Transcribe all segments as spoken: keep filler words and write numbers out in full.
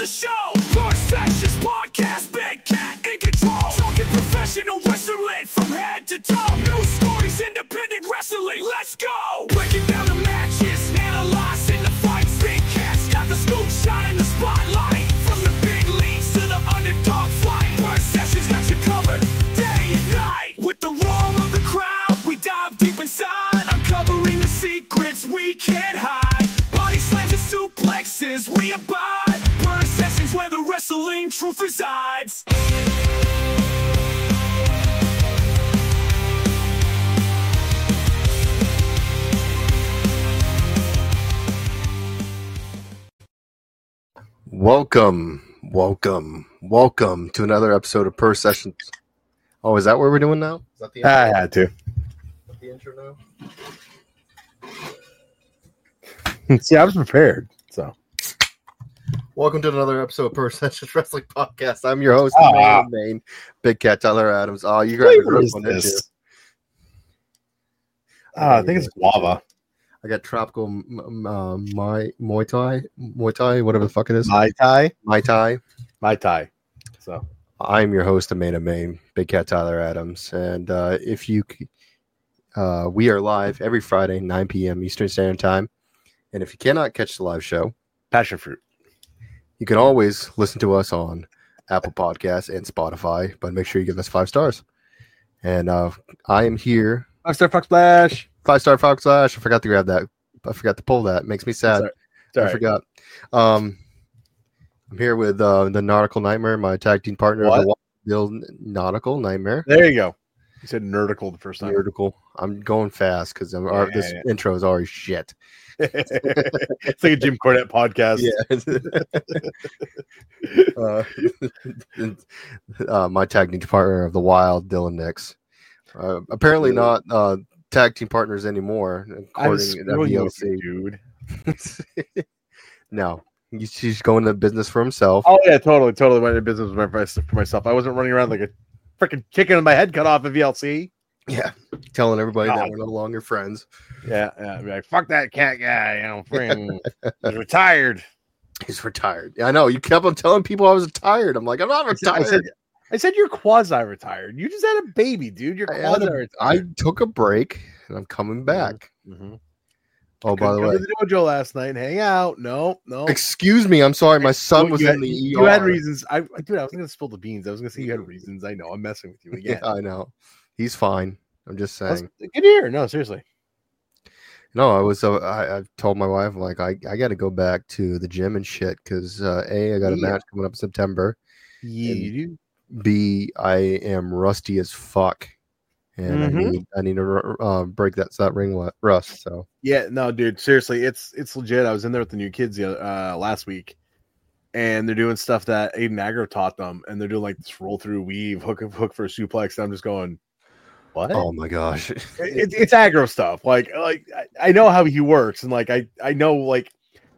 the show. First Sessions Podcast, Big Cat in control. Talking professional wrestling from head to toe. News stories, independent wrestling, let's go. Breaking down the matches, analyzing the fights. Big Cat's got the scoop, shining the spotlight. From the big leagues to the underdog fight. First Sessions got you covered, day and night. With the roar of the crowd, we dive deep inside. Uncovering the secrets we can't hide. Body slams and suplexes, we abide. Burn Sessions where the wrestling truth resides. Welcome, welcome, welcome to another episode of Per Sessions. Oh, is that what we're doing now? Is that the I had to. Is that the intro now. See, I was prepared. So, welcome to another episode of Per Sessions Wrestling Podcast. I'm your host, Ah. the man of Maine, Big Cat Tyler Adams. Oh, you grabbed the first one, didn't you? Uh, I think it's guava. I got tropical m- uh, my Muay Thai, Muay Thai, whatever the fuck it is. Mai Tai. Mai Tai. Mai Tai. So, I'm your host, the man of Maine, Big Cat Tyler Adams, and uh, if you, c- uh, we are live every Friday, nine p.m. Eastern Standard Time, and if you cannot catch the live show, passion fruit. you can always listen to us on Apple Podcasts and Spotify, but make sure you give us five stars. And uh, I am here, Five star Fox Splash. five star Fox Slash. I forgot to grab that. I forgot to pull that. It makes me sad. Sorry. Sorry. I forgot. Um, I'm here with uh, the Nautical Nightmare, my tag team partner, What? the Wild Bill Nautical Nightmare. There you go. You said nerdical the first time. Nautical. I'm going fast because I'm Yeah, this yeah. intro is already shit. It's like a Jim Cornette podcast. Yeah. uh, uh, my tag team partner of the Wild, Dylan Nix. Uh, apparently not uh, tag team partners anymore, I was according to screwing V L with C. you, dude. No, he's he's going into business for himself. Oh yeah, totally, totally went into business for my- for myself. I wasn't running around like a freaking chicken with my head cut off at V L C. Yeah, telling everybody that God. we're no longer friends. Yeah, yeah. I'd be like, fuck that cat guy. You know, freaking, he's retired. He's retired. I know. You kept on telling people I was retired. I'm like, I'm not I said, retired. I said, I said you're quasi-retired. You just had a baby, dude. You're I, had a- quasi-retired. I took a break and I'm coming back. Mm-hmm. Oh, by the Couldn't way, go to the dojo last night and hang out. No, no. excuse me. I'm sorry. My son Well, was you in had, the E R. You had reasons. I, I dude, I was gonna spill the beans. I was gonna say you had reasons. I know. I'm messing with you Yeah, again. I know. He's fine. I'm just That's saying. good to hear. No, seriously. No, I was. Uh, I, I told my wife, like, I, I got to go back to the gym and shit because uh, a I got a Yeah. match coming up in September. Yeah, And- you do. B, I am rusty as fuck, and I Mhm. need I need to uh, break that that ring wa- rust. So Yeah, no, dude. Seriously, it's it's legit. I was in there with the new kids the other- uh, last week, and they're doing stuff that Aiden Agro taught them, and they're doing like this roll through weave, hook hook for a suplex. And I'm just going, what? oh my gosh, It, it's it's aggro stuff. Like like I, I know how he works, and like I I know like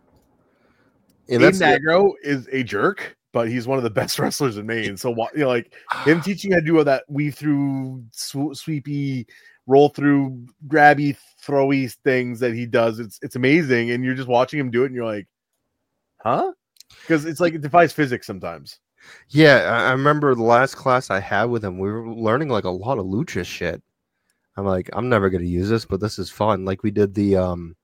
and Aiden that's the- Agro is a jerk, but he's one of the best wrestlers in Maine. So why- you know, like him teaching you how to do all that weave through, sw- sweepy, roll through, grabby, throwy things that he does. It's it's amazing, and you're just watching him do it, and you're like, huh? Because it's like it defies physics sometimes. yeah. I, I remember the last class I had with him. We were learning like a lot of lucha shit. I'm like, I'm never gonna use this, but this is fun. Like we did the um,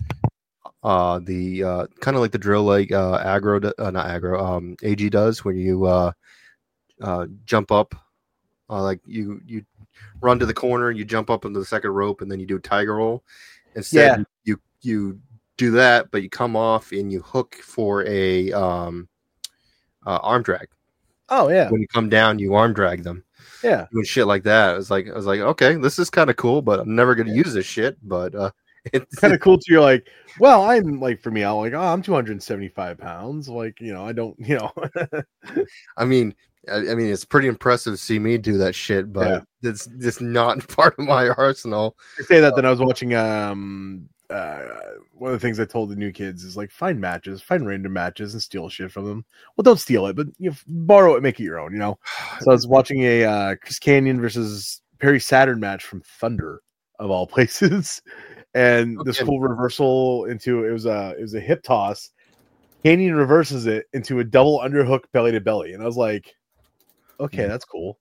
uh, the uh, kind of like the drill, like uh, aggro, d- uh, not aggro, um, A G does, where you uh, uh, jump up, uh, like you you run to the corner, you jump up into the second rope, and then you do a tiger roll. Instead, Yeah. you you do that, but you come off and you hook for a um, uh, arm drag. Oh yeah, When you come down, you arm drag them. yeah. Doing shit like that. I was like, I was like, okay, this is kind of cool, but I'm never gonna use this shit. But uh, it's Kind of cool too. You're like, well, I'm like for me, I'm like, oh, I'm two hundred seventy-five pounds. Like, you know, I don't, you know, I mean, I, I mean, it's pretty impressive to see me do that shit, but Yeah. it's just not part of my arsenal. I say that. Then I was watching um uh one of the things I told the new kids is like find matches, find random matches, and steal shit from them. Well, don't steal it, but you know, borrow it, make it your own. You know. So I was watching a uh, Chris Canyon versus Perry Saturn match from Thunder of all places, and this Okay. cool reversal into it was a it was a hip toss, Canyon reverses it into a double underhook belly to belly, and I was like, okay, Mhm. that's cool.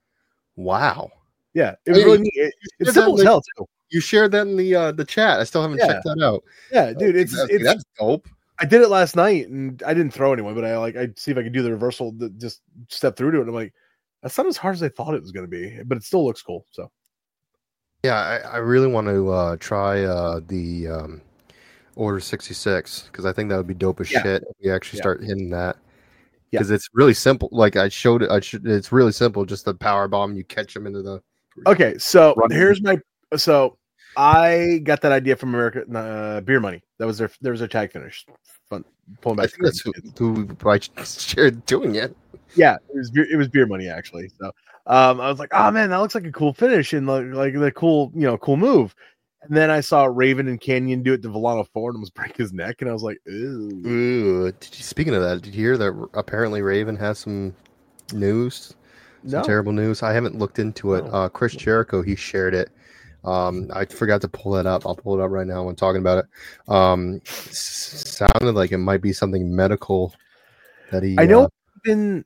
Wow. Yeah, it was Hey, really neat. It, it's did simple that as in hell too. You shared that in the uh, the chat. I still haven't Yeah. checked that out. Yeah, dude, Oh, it's that's, it's. that's dope. I did it last night, and I didn't throw anyone, but I like I see if I could do the reversal, to just step through to it. And I'm like, that's not as hard as I thought it was going to be, but it still looks cool. So Yeah, I, I really want to uh, try uh, the um, Order sixty-six because I think that would be dope as Yeah. shit if we actually Yeah. start hitting that. Yeah. Because it's really simple. Like I showed it, I should, it's really simple. Just the power bomb, you catch them into the. okay, so Run. here's my so I got that idea from America uh, Beer Money. That was their there was their tag finish. Fun pulling I back. think that's who, who I shared doing it. Yeah, it was beer, it was Beer Money actually. So um, I was like, oh man, that looks like a cool finish and like like the cool you know cool move. And then I saw Raven and Canyon do it to Volano Ford and almost break his neck, and I was like, ooh. Ooh, did you, speaking of that, did you hear that apparently Raven has some news? Some No. terrible news. I haven't looked into it. No. Uh, Chris Jericho, he shared it. Um, I forgot to pull that up. I'll pull it up right now when talking about it. Um, s- sounded like it might be something medical that he. I know. Uh, Been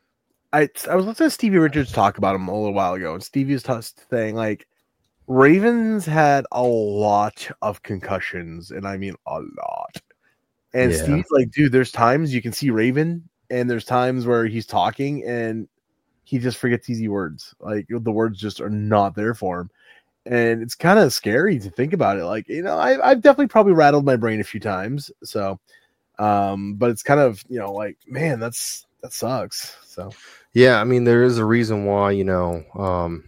I I was listening to Stevie Richards talk about him a little while ago, and Stevie was t- saying like Ravens had a lot of concussions, and I mean a lot. And Yeah. Stevie's like, dude, there's times you can see Raven, and there's times where he's talking and he just forgets easy words. Like the words just are not there for him. And it's kind of scary to think about it. Like, you know, I, I've definitely probably rattled my brain a few times. So, um, but it's kind of, you know, like, man, that's, that sucks. So, yeah, I mean, there is a reason why you know, um,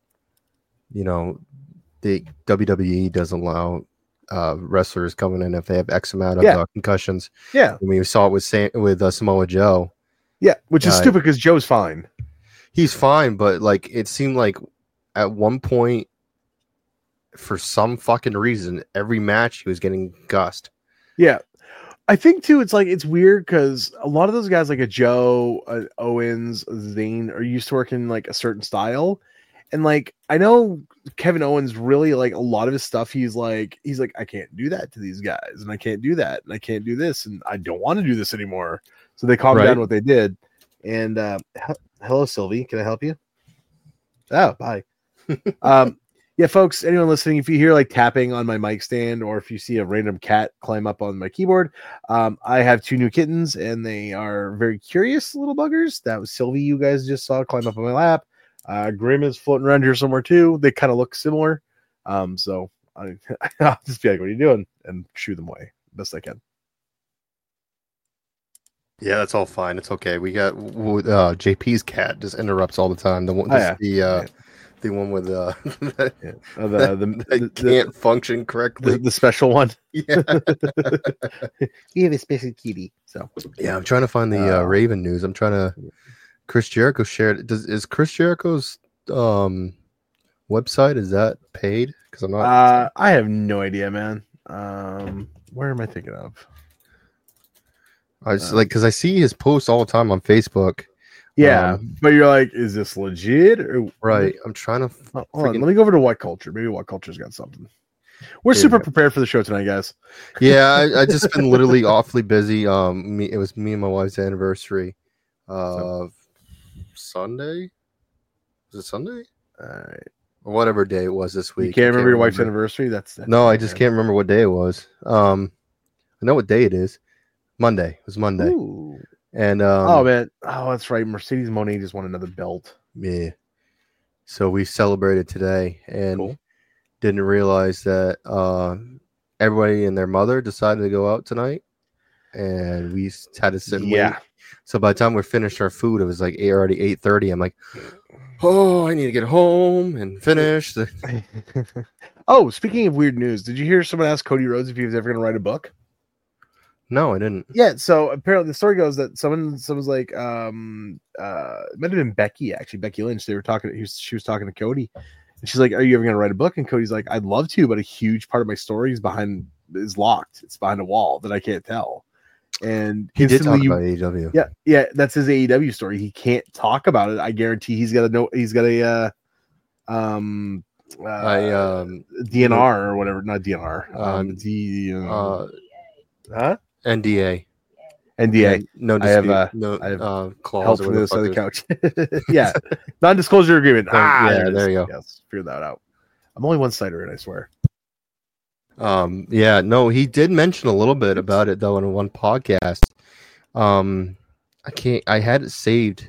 you know, the W W E doesn't allow uh, wrestlers coming in if they have X amount of Yeah. uh, concussions. yeah. I mean, we saw it with Sam- with uh, Samoa Joe. Yeah. Which is Uh, stupid because Joe's fine. He's fine, but like it seemed like at one point, for some fucking reason, every match he was getting gussed. Yeah. I think too, it's like, it's weird because a lot of those guys like a Joe, a Owens, a Zayn are used to working like a certain style. And like, I know Kevin Owens really like a lot of his stuff. He's like, he's like, I can't do that to these guys and I can't do that. And I can't do this. And I don't want to do this anymore. So they calmed Right. down what they did. And uh, he- hello, Sylvie. Can I help you? Oh, bye. um, yeah, folks, anyone listening, if you hear like tapping on my mic stand or if you see a random cat climb up on my keyboard, um, I have two new kittens and they are very curious little buggers. That was Sylvie you guys just saw climb up on my lap. Uh, Grim is floating around here somewhere too. They kind of look similar. Um, so I, I'll just be like, what are you doing? And shoo them away best I can. Yeah, that's all fine. It's okay. We got uh, J P's cat just interrupts all the time. The one, Oh, this, yeah. the uh, Yeah. the one with uh, that, Yeah. Uh, the, the, that the, can't the, function the, correctly. the special one. Yeah, We have a special kitty. So yeah. I'm trying to find the uh, Uh, Raven news. I'm trying to. Chris Jericho shared. Does is Chris Jericho's um website is that paid? Because I'm not. uh, I have no idea, man. Um, where am I thinking of? I just uh, like because I see his posts all the time on Facebook. Yeah, Um, but you're like, is this legit? Or Right. I'm trying to. Oh, hold on, freaking- let me go over to What Culture. Maybe What Culture's got something. We're Here we super go. prepared for the show tonight, guys. Yeah, I, I just been literally awfully busy. Um, me it was me and my wife's anniversary. Uh, Sunday. Was it Sunday All right. or whatever day it was this week? You can't I remember your wife's remember. anniversary? That's, that's No, I fine, just man. can't remember what day it was. Um, I know what day it is. Monday. It was Monday. Ooh. And um, oh man. Oh, that's right. Mercedes Moné just won another belt. yeah. So we celebrated today and Cool. didn't realize that uh, everybody and their mother decided to go out tonight, and we s- had to sit and Yeah. wait. So by the time we finished our food, it was like eight, already eight thirty. I'm like, oh, I need to get home and finish. The... Oh, speaking of weird news, did you hear someone ask Cody Rhodes if he was ever going to write a book? No, I didn't. Yeah, so apparently the story goes that someone someone's like um uh it might have been Becky actually, Becky Lynch. They were talking he was, she was talking to Cody and she's like, are you ever gonna write a book? And Cody's like, I'd love to, but a huge part of my story is behind is locked. It's behind a wall that I can't tell. And He did talk instantly you- about A E W. yeah, yeah, that's his A E W story. He can't talk about it. I guarantee he's got a no he's got a uh um uh, I um D N R or whatever, not D N R. Uh, Um D uh, uh huh? N D A. N D A. And no I have, dispute, uh, no I have uh, clause. Help or from whatever the the other fuck it is. couch. Yeah, non-disclosure agreement. Oh, Ah, yeah, it is. there you go. Yes, figure that out. I'm only one cider in, I swear. Um, yeah, no, he did mention a little bit about it though in one podcast. Um, I can't. I had it saved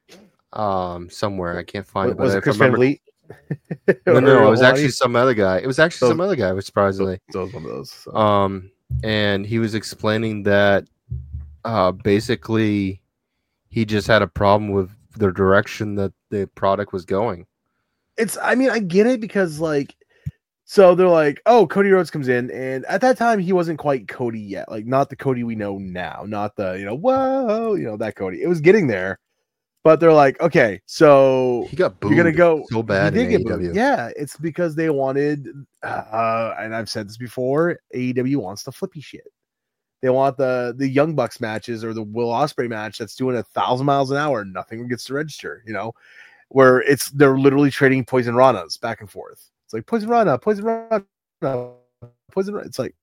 um somewhere. I can't find Was, it. But was it if I Chris Van remember, Vliet? no, Or no, it was Hawaii? actually some other guy. It was actually So- some other guy. Surprisingly, So, so it was one of those. So. um, and he was explaining that uh, basically he just had a problem with the direction that the product was going. It's I mean I get it because like so they're like, oh, Cody Rhodes comes in, and at that time he wasn't quite Cody yet, like not the Cody we know now, not the you know whoa you know that Cody. It was getting there, but they're like, okay, so He got booed you're gonna go so bad he in did A get E W. booed. Yeah, it's because they wanted, uh, and I've said this before, A E W wants the flippy shit. They want the the Young Bucks matches or the Will Ospreay match that's doing a thousand miles an hour, and nothing gets to register. You know. Where it's they're literally trading Poison Ranas back and forth. It's like Poison Rana, Poison Rana, Poison Rana. It's like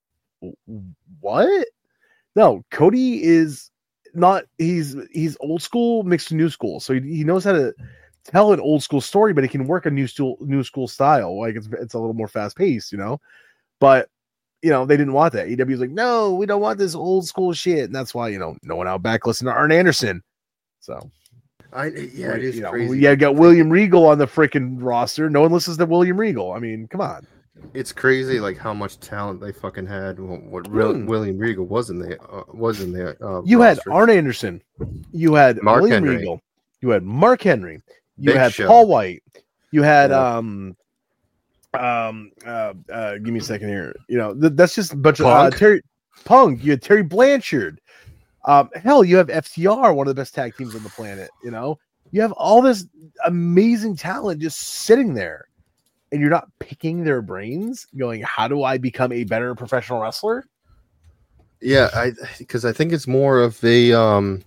what? No, Cody is not. He's he's old school mixed with new school, so he, he knows how to tell an old school story, but he can work a new school new school style. Like it's it's a little more fast paced, you know. But you know they didn't want that. A E W's like, no, we don't want this old school shit, and that's why you know no one out back listened to Arn Anderson. So. I yeah, it is you know, crazy. yeah, got William Regal on the freaking roster. No one listens to William Regal. I mean, come on. It's crazy, like how much talent they fucking had. What, what real, Hmm. William Regal was in the uh, was in the. Uh, You roster. had Arn Anderson. You had Mark William Henry. Regal. You had Mark Henry. You Big had Show. Paul White. You had Yeah. um um uh, uh give me a second here. You know, th- that's just a bunch Punk. of uh, Terry Punk. You had Terry Blanchard. Um, hell, you have F T R, one of the best tag teams on the planet. You know, you have all this amazing talent just sitting there, and you're not picking their brains, going, "How do I become a better professional wrestler?" Yeah, I because I think it's more of a um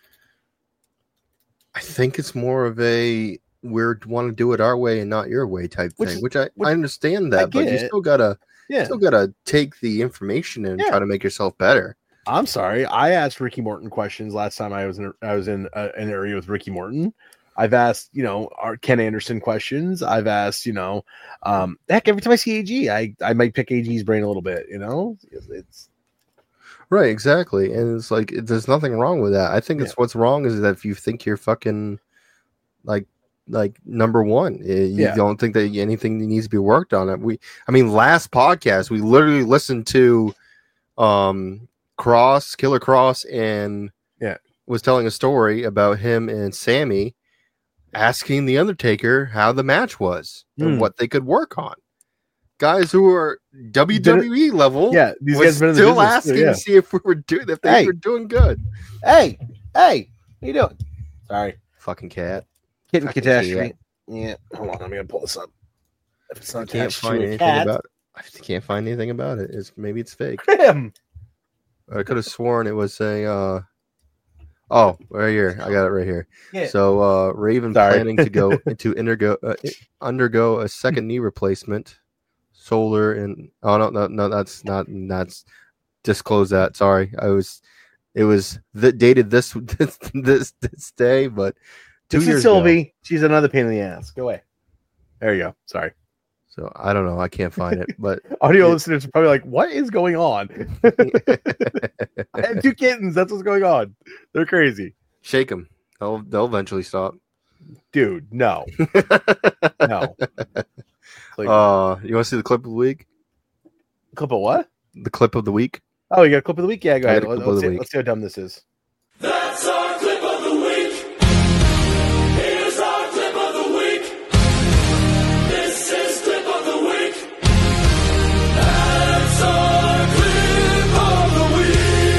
I think it's more of a we want to do it our way and not your way type Which thing, is- which I, which- I understand I that, but you get it. still gotta Yeah, still gotta take the information and Yeah. try to make yourself better. I'm sorry. I asked Ricky Morton questions last time I was in I was in uh, an area with Ricky Morton. I've asked, you know, our Ken Anderson questions. I've asked, you know, um, heck, every time I see A G, I I might pick A G's brain a little bit. You know, it's Right, exactly. And it's like it, there's nothing wrong with that. I think it's what's wrong is that if you think you're fucking like like number one, eh, you Yeah. don't think that anything needs to be worked on. It. We, I mean, last podcast we literally listened to um Cross, Killer Cross, and Yeah. was telling a story about him and Sammy asking the Undertaker how the match was Hmm. and what they could work on. Guys who are W W E level, yeah. These was guys been in the still business, asking yeah. to see if we were doing if they Hey. were doing good. Hey, hey, how you doing? Sorry, Fucking cat. kitten Fucking catastrophe. Yeah, hold on, I'm gonna pull this up. If it's I not can't attached to find a anything cat, about it. I can't find anything about it. It's maybe it's fake. him. I could have sworn it was a uh oh, right here. I got it right here. Yeah. So uh Raven Sorry. planning to go to undergo uh, undergo a second knee replacement. Solar and oh no no no that's not that's disclose that. Sorry. I was it was th- dated this this this, this day, but two This years is ago. Sylvie. She's another pain in the ass. Go away. There you go. Sorry. So I don't know. I can't find it, but Audio Yeah. listeners are probably like, "What is going on?" I have two kittens. That's what's going on. They're crazy, shake them. They'll they'll eventually stop. dude. No, no. Like, Uh, you want to see the clip of the week? clip of what? The clip of the week. Oh, you got a clip of the week? Yeah, go I ahead. got a Let's, clip of the see, week. let's see how dumb this is. That's our clip of the week. Here's our clip of the week. This is clip of the week. That's our clip of the week.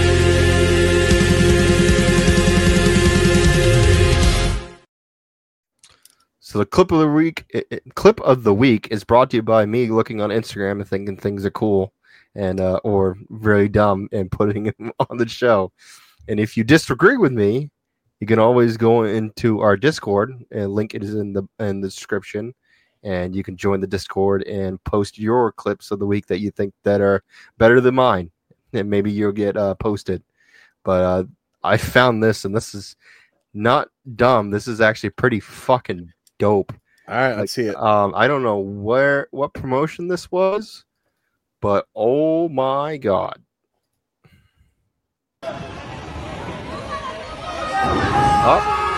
So the clip of the week, it, it- clip of the week is brought to you by me looking on Instagram and thinking things are cool, and uh, or very dumb and putting them on the show. And if you disagree with me, you can always go into our Discord, and link it is in the in the description, and you can join the Discord and post your clips of the week that you think that are better than mine, and maybe you'll get uh, posted. But uh, I found this, and this is not dumb. This is actually pretty fucking dope. All right, Like, let's see it. Um, I don't know where what promotion this was, but oh my god. Oh,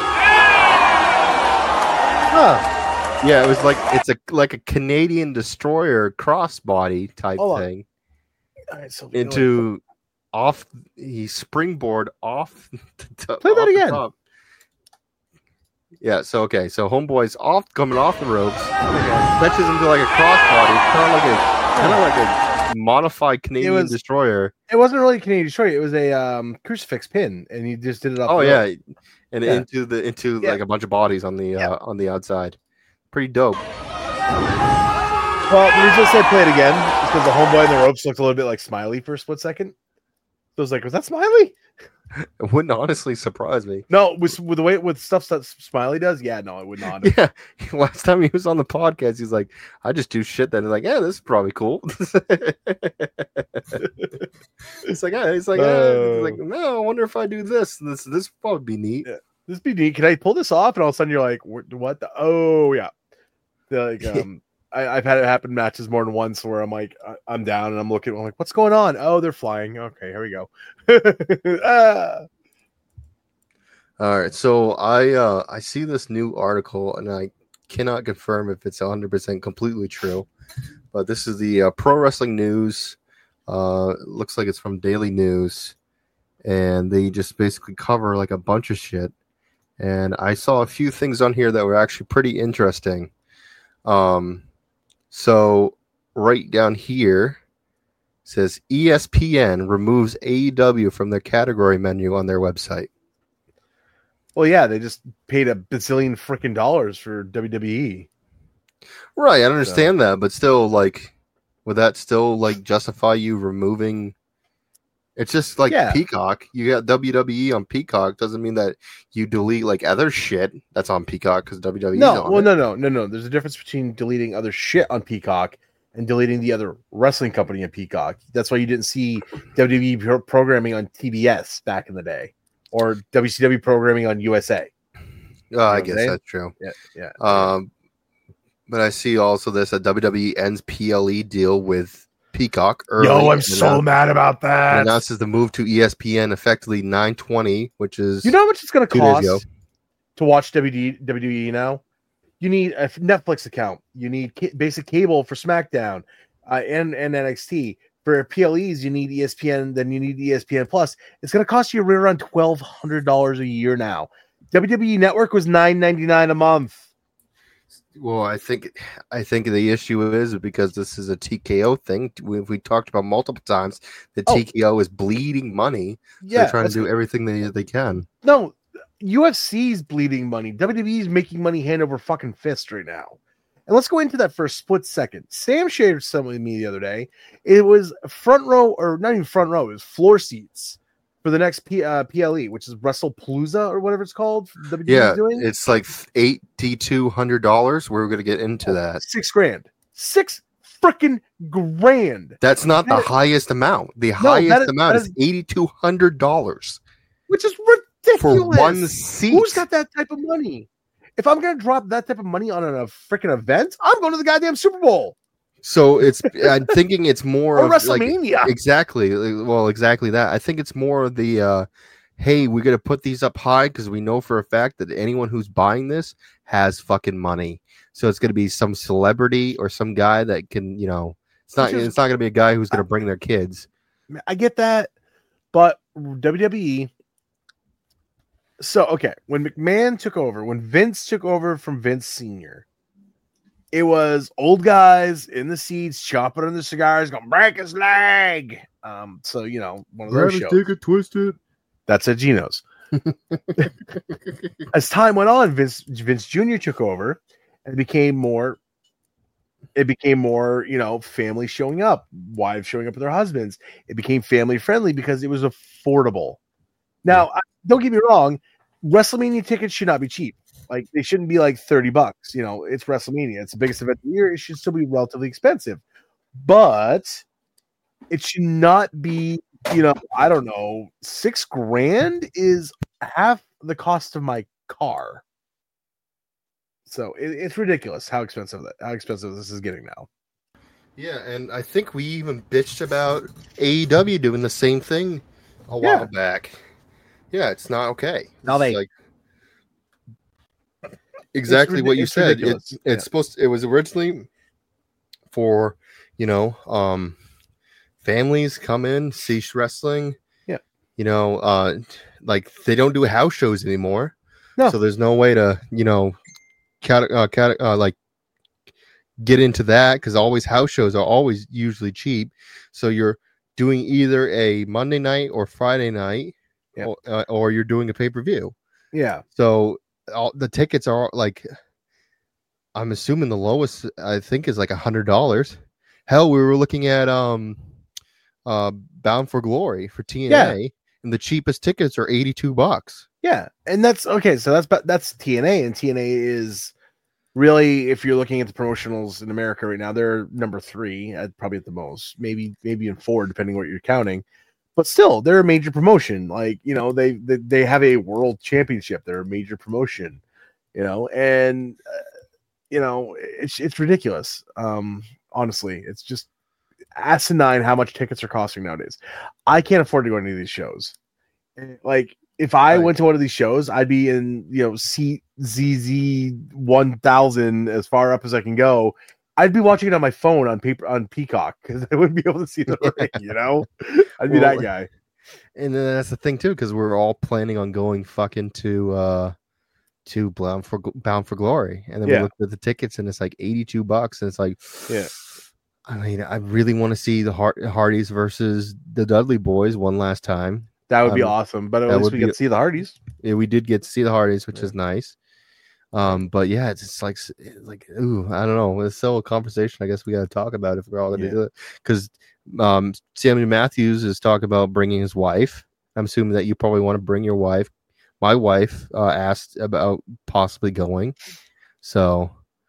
Huh. yeah, it was like it's a like a Canadian destroyer crossbody type Hold on. thing All right, so into off he springboard off the top, Play that off the again. top. Yeah, so okay, so homeboy's off coming off the ropes, fetches into like a crossbody, kind of like a kind of like a modified Canadian was- destroyer. It wasn't really a Canadian destroyer. It was a um, crucifix pin, and he just did it off. Oh the yeah, rope. and Yeah. into the into Yeah. like a bunch of bodies on the Yeah. uh, on the outside. Pretty dope. Well, the reason I said play it again is because the homeboy in the ropes looked a little bit like Smiley for a split second. So I was like, was that Smiley? It wouldn't honestly surprise me. No, with, with the way with stuff that Smiley does, yeah, no, it would not. Yeah, last time he was on the podcast, he's like, "I just do shit." Then he's like, "Yeah, this is probably cool." It's like, yeah, he's like, uh, he's like, "No, I wonder if I do this. This this would probably be neat." Yeah. This be neat. Can I pull this off? And all of a sudden you're like, what? what the? Oh yeah. They're like, um, I, I've had it happen in matches more than once where I'm like, I, I'm down and I'm looking. I'm like, what's going on? Oh, they're flying. Okay, here we go. ah. All right, so I uh, I see this new article, and I cannot confirm if it's one hundred percent completely true, but this is the uh, Pro Wrestling News. Uh, it looks like it's from Daily News, and they just basically cover like a bunch of shit. And I saw a few things on here that were actually pretty interesting. Um, so right down here says E S P N removes A E W from their category menu on their website. Well, yeah, they just paid a bazillion freaking dollars for W W E. Right, I understand that, but still, like, would that still like justify you removing? It's just like Yeah. Peacock. You got W W E on Peacock. Doesn't mean that you delete like other shit that's on Peacock because W W E. No, on well, it. no, no, no, no. There's a difference between deleting other shit on Peacock and deleting the other wrestling company on Peacock. That's why you didn't see W W E pro- programming on T B S back in the day, or W C W programming on U S A. Oh, I know what I'm guess saying? that's true. Yeah, yeah. Um, but I see also this that W W E ends P L E deal with Peacock. Early Yo, I'm and so annou- mad about and that. announces the move to E S P N effectively nine twenty, which is You know how much it's going to two days ago. cost to watch W W E, W W E now? You need a Netflix account. You need ca- basic cable for SmackDown uh, and, and N X T. For P L Es, you need E S P N, then you need E S P N Plus. It's going to cost you right around twelve hundred dollars a year now. W W E Network was nine ninety-nine a month. Well, I think I think the issue is because this is a T K O thing. We, we talked about multiple times that Oh. T K O is bleeding money. So Yeah, they're trying to that's- do everything they they can. no, U F C's bleeding money. W W E's making money hand over fucking fist right now. And let's go into that for a split second. Sam shared something with me the other day. It was front row, or not even front row, it was floor seats for the next P, uh, P L E, which is WrestlePalooza or whatever it's called. W W E's Yeah, doing. it's like eighty two hundred dollars. We're going to get into that. Six grand. Six freaking grand. That's not the That- highest amount. The that highest is- amount that is is- eighty two hundred dollars Which is for ridiculous. one seat. Who's got that type of money? If I'm gonna drop that type of money on a freaking event, I'm going to the goddamn Super Bowl So it's I'm thinking it's more or of like, WrestleMania. exactly like, well exactly that. I think it's more of the uh hey, we're gonna put these up high because we know for a fact that anyone who's buying this has fucking money. So it's gonna be some celebrity or some guy that can, you know, it's not Which is- it's not gonna be a guy who's gonna bring their kids. I get that, but W W E. So okay, when McMahon took over, when Vince took over from Vince Senior, it was old guys in the seats chopping on the cigars, going break his leg. Um, so you know, one of those shows. it twisted. That's at Geno's. As time went on, Vince Vince Junior took over and it became more it became more, you know, family showing up, wives showing up with their husbands. It became family friendly because it was affordable. Now, I, don't get me wrong, WrestleMania tickets should not be cheap. Like they shouldn't be like thirty bucks. You know, it's WrestleMania. It's the biggest event of the year. It should still be relatively expensive. But it should not be you know, I don't know, six grand is half the cost of my car. So it, it's ridiculous how expensive that how expensive this is getting now. Yeah, and I think we even bitched about A E W doing the same thing a while Yeah. back. Yeah, it's not okay. Now It's they- like exactly rid- what you it's said. It, ridiculous. it's Yeah. supposed to, it was originally for, you know, um families come in, see wrestling. Yeah. You know, uh like they don't do house shows anymore. No. So there's no way to, you know, cat, uh, cat, uh, like get into that because always house shows are always usually cheap. So you're doing either a Monday night or Friday night, Yep. or, uh, or you're doing a pay per view. Yeah. So all the tickets are like, I'm assuming the lowest I think is like a hundred dollars. Hell, we were looking at um, uh, Bound for Glory for T N A, Yeah. and the cheapest tickets are eighty-two bucks. Yeah. And that's okay. So that's but that's T N A, and T N A is really, if you're looking at the promotionals in America right now, they're number three, at probably at the most, maybe maybe in four, depending what you're counting. But still, they're a major promotion. Like, you know, they they, they have a world championship. They're a major promotion, you know, and uh, you know, it's it's ridiculous. Um, honestly, it's just asinine how much tickets are costing nowadays. I can't afford to go to any of these shows. Like, if I Right. went to one of these shows, I'd be in, you know, seat Z Z one thousand as far up as I can go. I'd be watching it on my phone on paper on Peacock because I wouldn't be able to see the ring, you know? I'd be Well, that guy. And then that's the thing too, because we're all planning on going fucking to uh to Bound for Bound for Glory, and then Yeah. we looked at the tickets, and it's like eighty-two bucks, and it's like, Yeah. I mean, I really want to see the Hard- Hardys versus the Dudley Boys one last time. That would be Um, awesome. But at that least would we be- get to see the Hardys. Yeah, we did get to see the Hardys, which Yeah. is nice. Um, but yeah, it's just like, like, ooh, I don't know. It's still a conversation. I guess we got to talk about if we're all going to Yeah. do it, because um, Sammy Matthews is talking about bringing his wife. I'm assuming that you probably want to bring your wife. My wife uh, asked about possibly going, so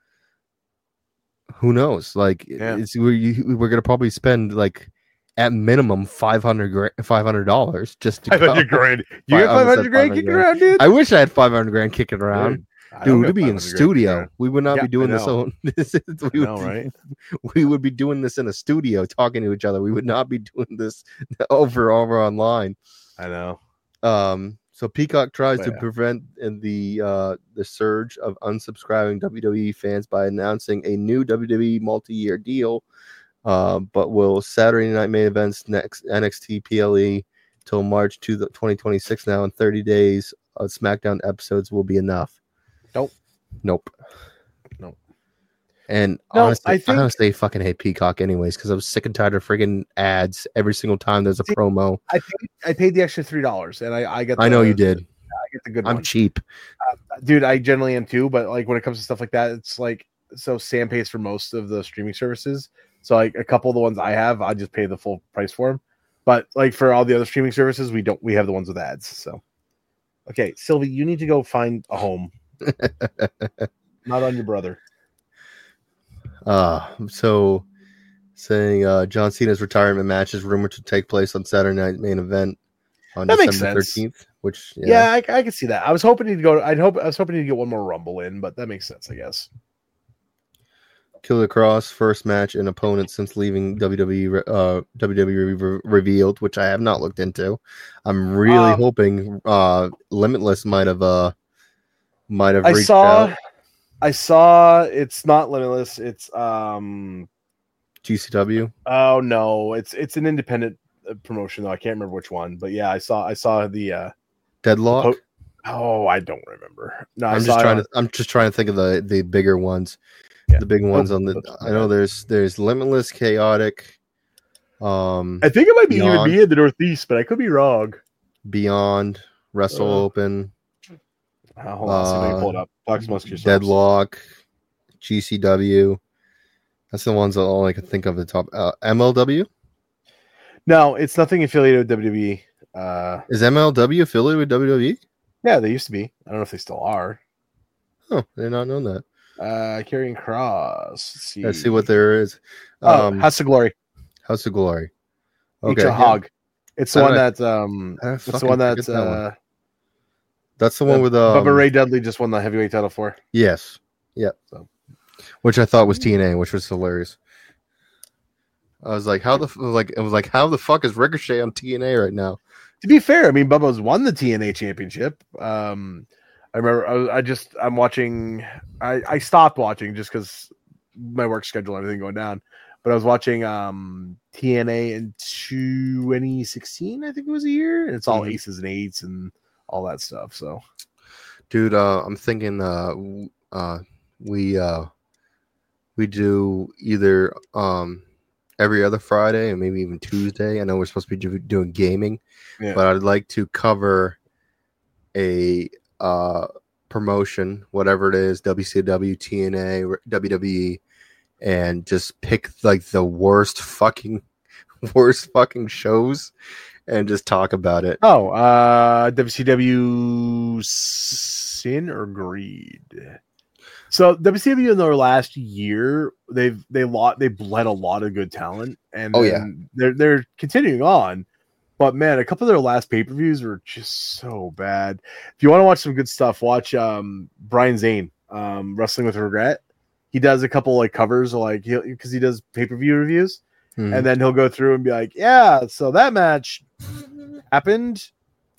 who knows? Like, Yeah. it's we we're gonna probably spend like at minimum five hundred five hundred dollars just to five go. hundred grand. You Fi- got I almost five said hundred grand 500 kicking grand. around, dude? I wish I had five hundred grand kicking around. I don't Dude, got we'd be in five hundred grand kicking studio. around. We would not Yeah, be doing I this know. on. This is, I we, know, would, right? we would be doing this in a studio, talking to each other. We would not be doing this over over online. I know. Um, so Peacock tries But to yeah. prevent in the uh, the surge of unsubscribing W W E fans by announcing a new W W E multi-year deal. Uh, but will Saturday Night Main Events next N X T P L E till March to the twenty twenty-six now in thirty days of SmackDown episodes will be enough? Nope. Nope. Nope. And No, honestly, I I, think- honestly fucking hate Peacock anyways because I was sick and tired of friggin' ads every single time there's a See, promo. I paid, I paid the extra three dollars, and I I get. I know the- you did. I get the good I'm one, cheap. dude. I generally am too, but like when it comes to stuff like that, it's like so Sam pays for most of the streaming services. So like a couple of the ones I have, I just pay the full price for them. But like for all the other streaming services, we don't. We have the ones with ads. So okay, Sylvie, you need to go find a home. Not on your brother. Uh, so saying uh, John Cena's retirement match is rumored to take place on Saturday Night Main Event on That makes December sense. thirteenth, which yeah, Yeah, I, I can see that. I was hoping he'd go. I'd hope. I was hoping he'd get one more Rumble in, but that makes sense, I guess. Killer Cross first match and opponent since leaving W W E. Uh, W W E re- revealed, which I have not looked into. I'm really Um, hoping uh, Limitless might have uh might have. I reached saw. out. I saw. It's not Limitless. It's um. G C W. Oh no, it's it's an independent uh, promotion though. I can't remember which one, but yeah, I saw. I saw the. uh Deadlock. po- Oh, I don't remember. No, I I'm saw just it trying on- to. I'm just trying to think of the the bigger ones. Yeah. The big ones on the. that's I know there's there's Limitless, Chaotic, um, I think it might be even Beyond. be in the Northeast, but I could be wrong. Beyond, Wrestle Uh, Open, Uh, hold on, see if I can pull it up. Fox Musketeers. Deadlock, G C W. That's the ones that all I can think of at the top. Uh, M L W No, it's nothing affiliated with W W E. Uh, is M L W affiliated with W W E? yeah, they used to be. I don't know if they still are. Oh, I did not know that. Uh, Carrying Cross. Let's see. Let's see what there is. Oh, Um, House of Glory. House of Glory. Okay, Okay, H O yeah. Hog. It's the I one don't- that um, I it's the fucking one forget that's that one. uh, That's the one that with um, Bubba Ray Dudley just won the heavyweight title for. Yes. Yep. So. Which I thought was T N A, which was hilarious. I was like, how the f- like it was like how the fuck is Ricochet on T N A right now? To be fair, I mean Bubba's won the T N A championship. Um, I remember I, was- I just I'm watching. I I stopped watching just because my work schedule and everything going down. But I was watching um T N A in twenty sixteen. I think it was a year, and it's all Mhm. aces and eights and all that stuff. So Dude, uh, I'm thinking uh, w- uh, we uh, we do either um every other Friday and maybe even Tuesday. I know we're supposed to be do- doing gaming, yeah. but I'd like to cover a uh promotion, whatever it is, W C W, T N A, or W W E, and just pick like the worst fucking worst fucking shows and just talk about it. Oh, uh, W C W Sin or Greed. So W C W in their last year, they've they lot they bled a lot of good talent, and Oh, then they're they're continuing on. But man, a couple of their last pay per views were just so bad. If you want to watch some good stuff, watch um Brian Zane, um Wrestling with Regret. He does a couple like covers, like because he does pay per view reviews, Hmm. and then he'll go through and be like, "Yeah, so that match happened."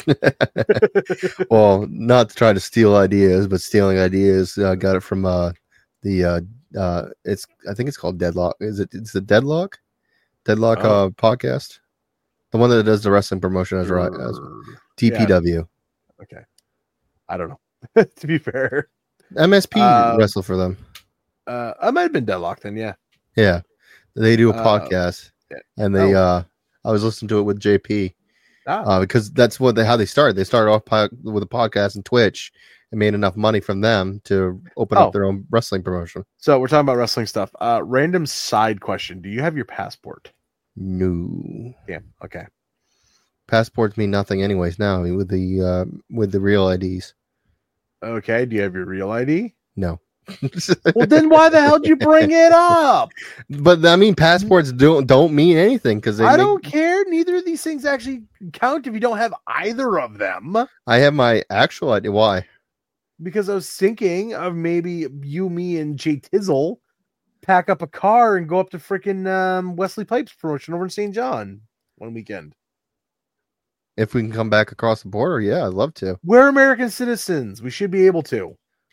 Well, not to try to steal ideas, but stealing ideas. I uh, got it from uh, the uh, uh, it's I think it's called Deadlock. Is it? It's the Deadlock, Deadlock Oh. uh, podcast. The one that does the wrestling promotion as right as T P W. Okay, I don't know. To be fair, M S P Um, wrestle for them. uh, I might have been deadlocked then. Yeah. Yeah, they do a uh, podcast, yeah. and they Oh. uh, I was listening to it with J P. Ah, Uh, because that's what they how they started. They started off po- with a podcast and Twitch and made enough money from them to open Oh. up their own wrestling promotion. so we're talking about wrestling stuff. Uh, random side question: do you have your passport? No, Yeah. Okay. passports mean nothing anyways now with the uh, with the real I Ds. Okay. Do you have your real I D? No, Well, then why the hell did you bring it up? but I mean passports don't don't mean anything because I don't care. Neither of these things actually count if you don't have either of them. I have my actual I D. Why? Because I was thinking of maybe you, me, and Jay Tizzle pack up a car and go up to freaking um, Wesley Pipes promotion over in Saint John one weekend. If we can come back across the border, yeah, I'd love to. We're American citizens. We should be able to.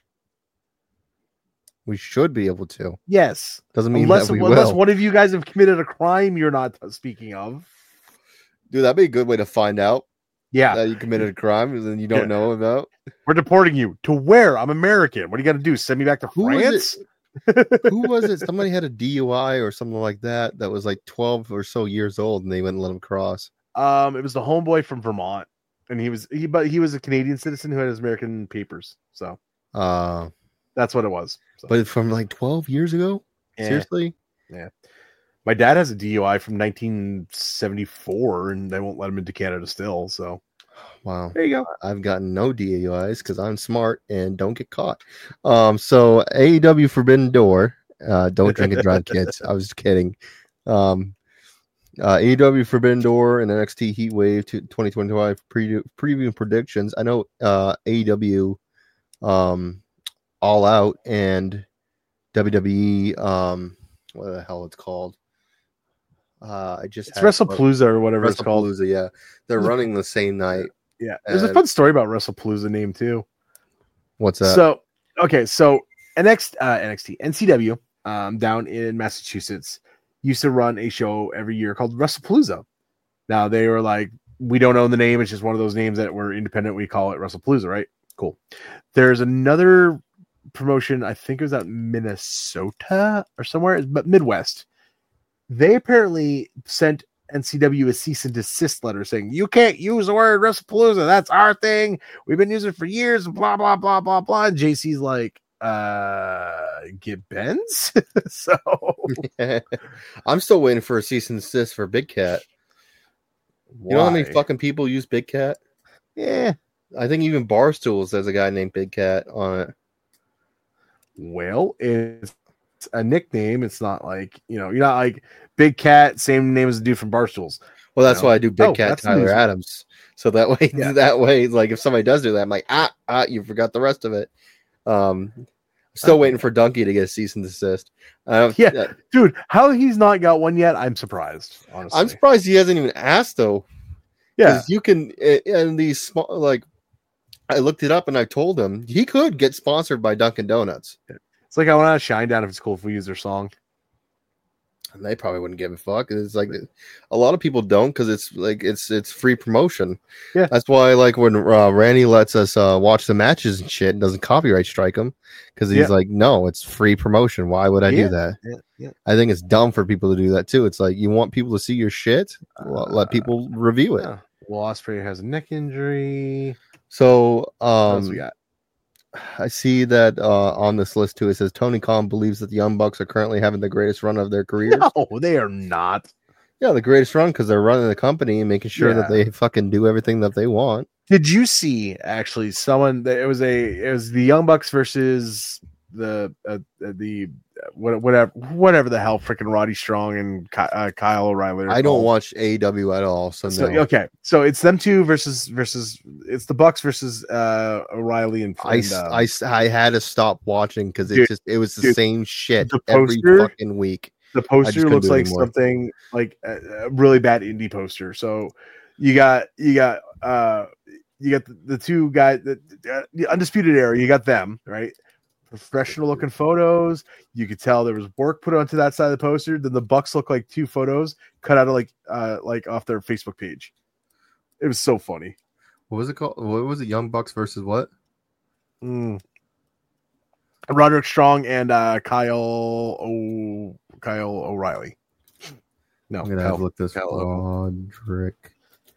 We should be able to. Yes. Doesn't mean Unless, that we unless will. one of you guys have committed a crime you're not speaking of. Dude, that'd be a good way to find out Yeah. that you committed a crime and then you don't Yeah. know about. We're deporting you to where? I'm American. What do you got to do? Send me back to Who was France? Who was it? Somebody had a D U I or something like that that was like twelve or so years old and they wouldn't let him cross. Um, it was the homeboy from Vermont. And he was he but he was a Canadian citizen who had his American papers. So Uh, that's what it was. So, but from like twelve years ago? yeah. Seriously? My dad has a D U I from nineteen seventy-four, and they won't let him into Canada still. So Wow. there you go. I've gotten no D U Is because I'm smart and don't get caught. Um, so A E W Forbidden Door. Uh, don't drink and drive, kids. I was kidding. Um, uh, A E W Forbidden Door and N X T Heat Wave to twenty twenty-five preview, preview predictions. I know uh, A E W um, All Out and W W E. Um, what the hell it's called? Uh, I just It's had- WrestlePalooza or whatever it's called. WrestlePalooza, yeah, they're running the same night. Yeah, there's a And- fun story about WrestlePalooza name too. What's that? So okay, so N X T, uh, N X T, N C W, um, down in Massachusetts, used to run a show every year called WrestlePalooza. Now they were like, we don't own the name; it's just one of those names that we're independent. We call it WrestlePalooza, right? Cool. There's another promotion. I think it was out in Minnesota or somewhere, but Midwest. They apparently sent N C W a cease and desist letter saying, you can't use the word WrestlePalooza. That's our thing. We've been using it for years, blah, blah, blah, blah, blah. And J C's like, uh, get Benz? So, I'm still waiting for a cease and desist for Big Cat. You know how many why? fucking people use Big Cat? Yeah. I think even Barstools has a guy named Big Cat on it. Well, it's a nickname. It's not like, you know, you're not like Big Cat, same name as the dude from Barstools. Well, that's know? why I do Big Oh, Cat that's Tyler amazing. Adams. So that way, Yeah. that way, like if somebody does do that, I'm like, ah, ah, you forgot the rest of it. Um, still Oh. waiting for Donkey to get a cease and desist. Uh, Yeah. Dude, how he's not got one yet, I'm surprised, honestly. I'm surprised he hasn't even asked though. Yeah. Because you can, in these small, like, I looked it up and I told him he could get sponsored by Dunkin' Donuts. It's like I want to Shine Down if it's cool if we use their song. And they probably wouldn't give a fuck. It's like a lot of people don't because it's like it's it's free promotion. Yeah, that's why like when uh, Randy lets us uh, watch the matches and shit, and doesn't copyright strike him because he's yeah. like, no, it's free promotion. Why would I yeah. do that? Yeah. Yeah. I think it's dumb for people to do that too. It's like you want people to see your shit, well, let people review it. Yeah. Will Ospreay has a neck injury. So What else we um, got? I see that uh, on this list too. It says Tony Khan believes that the Young Bucks are currently having the greatest run of their careers. No, they are not. Yeah, the greatest run because they're running the company and making sure that Yeah. they fucking do everything that they want. Did you see actually someone that it was a it was the Young Bucks versus the uh, the uh, what- whatever whatever the hell freaking Roddy Strong and Ky- uh, Kyle O'Reilly. are I don't called. watch A E W at all, so, So no. okay, so it's them two versus versus it's the Bucks versus uh O'Reilly and, I, and s- um, I, s- I had to stop watching because it Dude, just it was the dude, same shit the every poster- fucking week. the just poster couldn't looks do it like anymore. something like a, a really bad indie poster. So you got you got uh you got the, the two guys, the, the Undisputed Era. You got them right, professional looking photos. You could tell there was work put onto that side of the poster. Then the Bucks look like two photos cut out of like uh like off their Facebook page. It was so funny. What was it called? What was it? Young Bucks versus what? Mm. Roderick Strong and uh Kyle o- Kyle O'Reilly. No, I'm gonna Kyle- have to look this. Kyle- Roderick.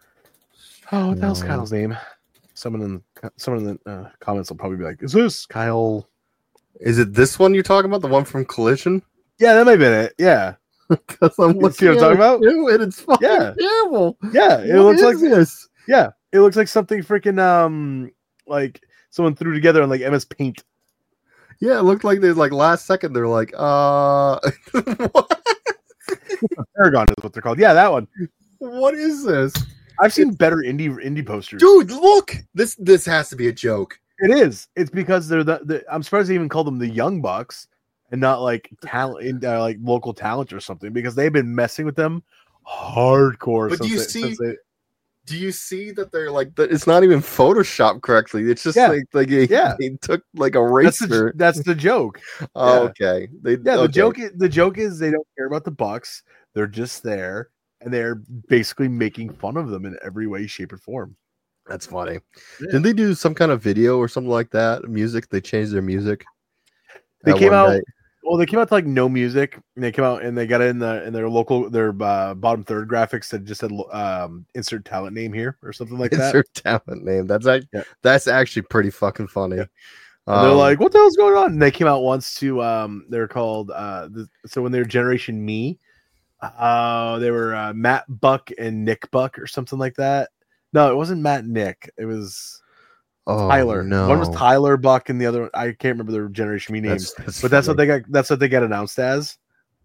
Oh, what the hell's No. Kyle's name? Someone in someone in the uh, comments will probably be like, "Is this Kyle?" Is it this one you're talking about? The one from Collision? Yeah, that might have been it. Yeah, Because I'm You looking see what I'm at talking it about? too, and it's fucking Yeah. terrible. yeah. It What looks is like this. yeah, it looks like something freaking um like someone threw together on like M S Paint. Yeah, it looked like they like last second they're like, uh, what? Paragon is what they're called. Yeah, that one. What is this, I've seen better indie indie posters. dude? Look, this this has to be a joke. It is. It's because they're the, the I'm surprised they even call them the Young Bucks and not like talent, uh, like local talent or something, because they've been messing with them hardcore. But do since you they- see- since they- Do you see that they're like that? It's not even photoshopped correctly. It's just Yeah. like like they, Yeah. they took like a that's the, racer. that's the joke. Oh, yeah. okay. They Yeah, the okay. joke is the joke is they don't care about the Bucks. They're just there, and they're basically making fun of them in every way, shape, or form. That's funny. Yeah. Did they do some kind of video or something like that? Music? They changed their music. They at came one out. night? Well, they came out to like no music, and they came out and they got it in the in their local their uh, bottom third graphics that just said um, insert talent name here or something like It's that. their talent name. That's like Yeah. that's actually pretty fucking funny. Yeah. And they're Um, like, "What the hell's going on?" And they came out once to um, they're called uh, the, so when they're Generation Me, uh, they were uh, Matt Buck and Nick Buck or something like that. No, it wasn't Matt and Nick. It was oh, Tyler. No, One was Tyler Buck, and the other one, I can't remember their Generation Me names. That's, that's But that's what funny. they got. That's what they got announced as.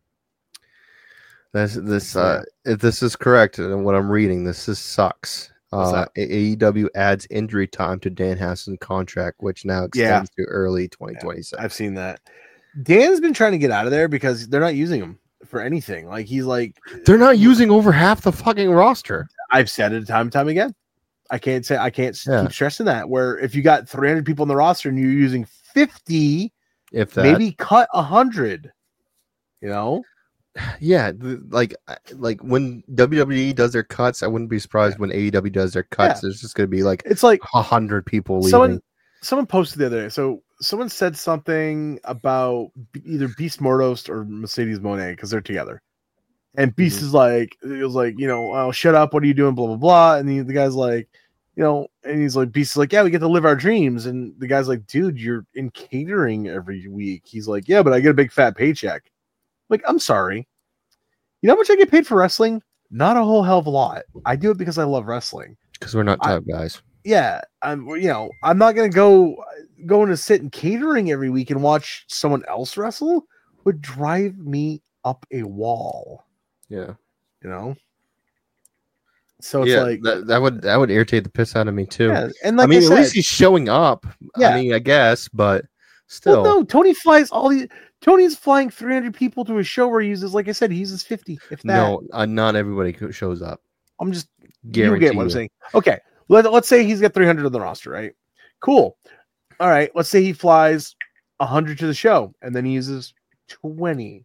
That's this. Uh, if this is correct, and what I'm reading, this is sucks. What's Uh, that? A E W adds injury time to Dan Hassan's contract, which now Yeah. extends to early twenty twenty-six. I've seen that. Dan's been trying to get out of there because they're not using him for anything. Like he's like, They're not using over half the fucking roster. I've said it time and time again. I can't say I can't s- Yeah. keep stressing that. Where if you got three hundred people on the roster and you're using fifty, If that, maybe cut a hundred. You know, yeah, th- like I- like when W W E does their cuts, I wouldn't be surprised when A E W does their cuts. There's just going to be like it's like a hundred people leaving. someone someone posted the other day. So someone said something about b- either Beast Mordos or Mercedes Monet because they're together. And Beast Mhm. is like, it was like, you know, oh, shut up. What are you doing? Blah, blah, blah. And the, the guy's like, you know, and he's like, Beast is like, yeah, we get to live our dreams. And the guy's like, dude, you're in catering every week. He's like, yeah, but I get a big fat paycheck. Like, I'm sorry. You know how much I get paid for wrestling? Not a whole hell of a lot. I do it because I love wrestling. Because we're not I- top guys. Yeah, I'm. You know, I'm not gonna go going to sit in catering every week and watch someone else wrestle. Would drive me up a wall. Yeah. You know. So it's yeah, like, that, that would that would irritate the piss out of me too. yeah, and like I mean, I at said, least he's showing up. Yeah. I mean, I guess, but still, well, no, Tony flies all these. Tony's flying three hundred people to a show where he uses, like I said, he uses fifty. If that, no, uh, not everybody co- shows up. I'm just Guarantee you get what I'm you. saying. Okay, Let, let's say he's got three hundred on the roster, right? Cool. All right, let's say he flies one hundred to the show and then he uses twenty.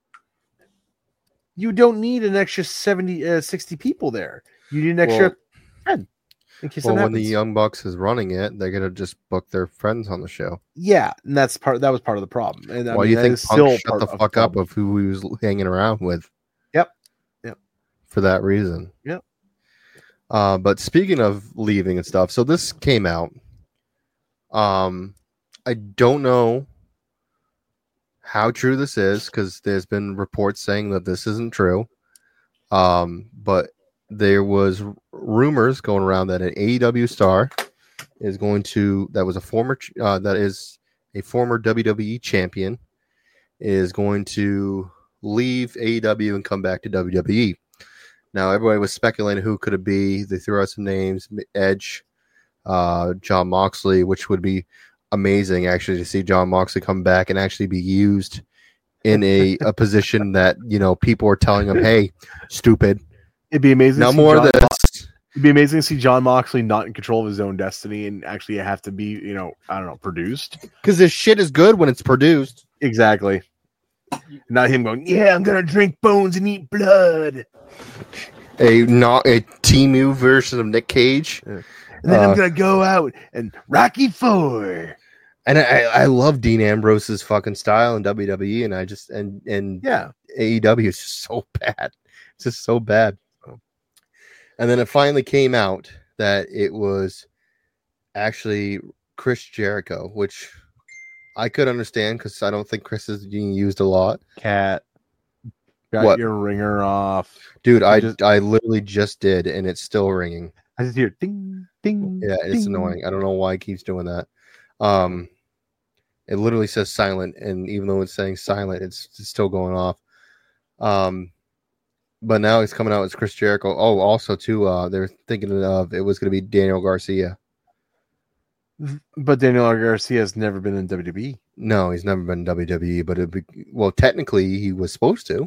You don't need an extra seventy, uh, sixty people there. You need an extra Well, ten. In case Well, that when the happens. Young Bucks is running it, they're gonna just book their friends on the show. Yeah, and that's part. That was part of the problem. And I Why mean, do you that think is Punk still shut part the of fuck up problem. of who he was hanging around with? Yep. Yep. For that reason. Yep. Uh, but speaking of leaving and stuff, so this came out. Um, I don't know how true this is because there's been reports saying that this isn't true. Um, but there was r- rumors going around that an A E W star is going to that was a former ch- uh, that is a former W W E champion is going to leave A E W and come back to W W E. Now everybody was speculating who could it be. They threw out some names: Edge, uh, John Moxley, which would be amazing actually to see John Moxley come back and actually be used in a, a position that you know people are telling him, "Hey, stupid, It'd be amazing. no to see more John of Mo- this." It'd be amazing to see John Moxley not in control of his own destiny and actually have to be, you know, I don't know, produced. Because this shit is good when it's produced. Exactly. Not him going, yeah, I'm gonna drink bones and eat blood, A not a Timu version of Nick Cage, and then Uh, I'm gonna go out and Rocky Four. and I, I love Dean Ambrose's fucking style in W W E, and I just and and Yeah. A E W is just so bad. It's just so bad. And then it finally came out that it was actually Chris Jericho, which I could understand because I don't think Chris is being used a lot. Cat. Got What? your ringer off. Dude, I just- I literally just did, and it's still ringing. I just hear ding, ding. Yeah, it's ding. annoying. I don't know why it keeps doing that. Um, it literally says silent, and even though it's saying silent, it's, it's still going off. Um, but now it's coming out as Chris Jericho. Oh, also too, uh, they're thinking of it was going to be Daniel Garcia. But Daniel Garcia has never been in W W E. No, he's never been in W W E, but it be, well, technically he was supposed to.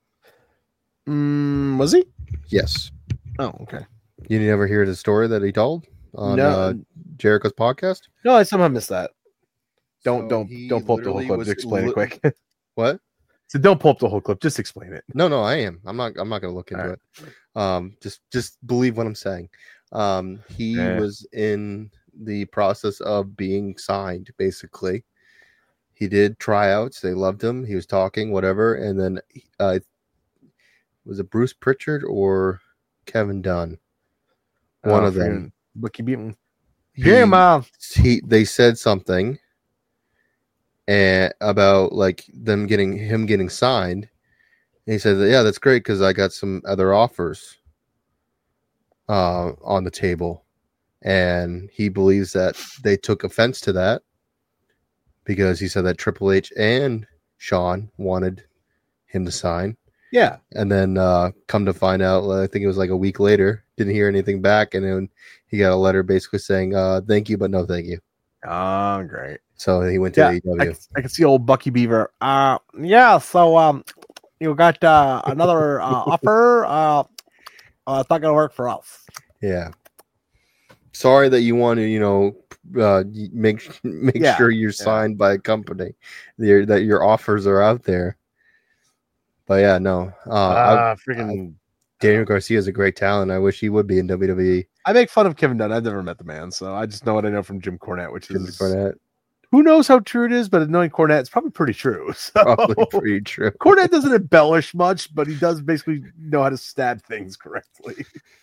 Mm, was he? Yes. Oh, okay. You never hear the story that he told on No. uh, Jericho's podcast? No, I somehow missed that. Don't So don't he don't pull up the whole literally clip. was Just explain it li- quick. What? So don't pull up the whole clip. Just explain it. No, no, I am. I'm not. I'm not going to look into All it. Um, just, just believe what I'm saying. Um, he Yeah. was in the process of being signed. Basically, he did tryouts. They loved him. He was talking, whatever, and then uh, was it Bruce Pritchard or Kevin Dunn? One Oh, of them. freaking Bucky Beaton. He- Yeah, man. He they said something, and about like them getting him getting signed. And he said, "Yeah, that's great because I got some other offers uh, on the table," and he believes that they took offense to that because he said that Triple H and Shawn wanted him to sign, Yeah. and then uh, come to find out, I think it was like a week later, didn't hear anything back, and then he got a letter basically saying, uh, "Thank you, but no, thank you." Oh, great. So he went to Yeah, A E W. I, can- I can see old Bucky Beaver. Uh, yeah. So um, you got uh, another uh, offer. Uh, uh, it's not gonna work for us. Yeah. Sorry that you want to, you know, uh, y- make make Yeah, sure you're signed by a company, that that your offers are out there. But yeah, no. Uh, I, Uh, freaking. Daniel Garcia is a great talent. I wish he would be in W W E. I make fun of Kevin Dunn. I've never met the man, so I just know what I know from Jim Cornette, which Jim is Cornette, who knows how true it is, but knowing Cornette, it's probably pretty true. So probably pretty true. Cornette doesn't embellish much, but he does basically know how to stab things correctly.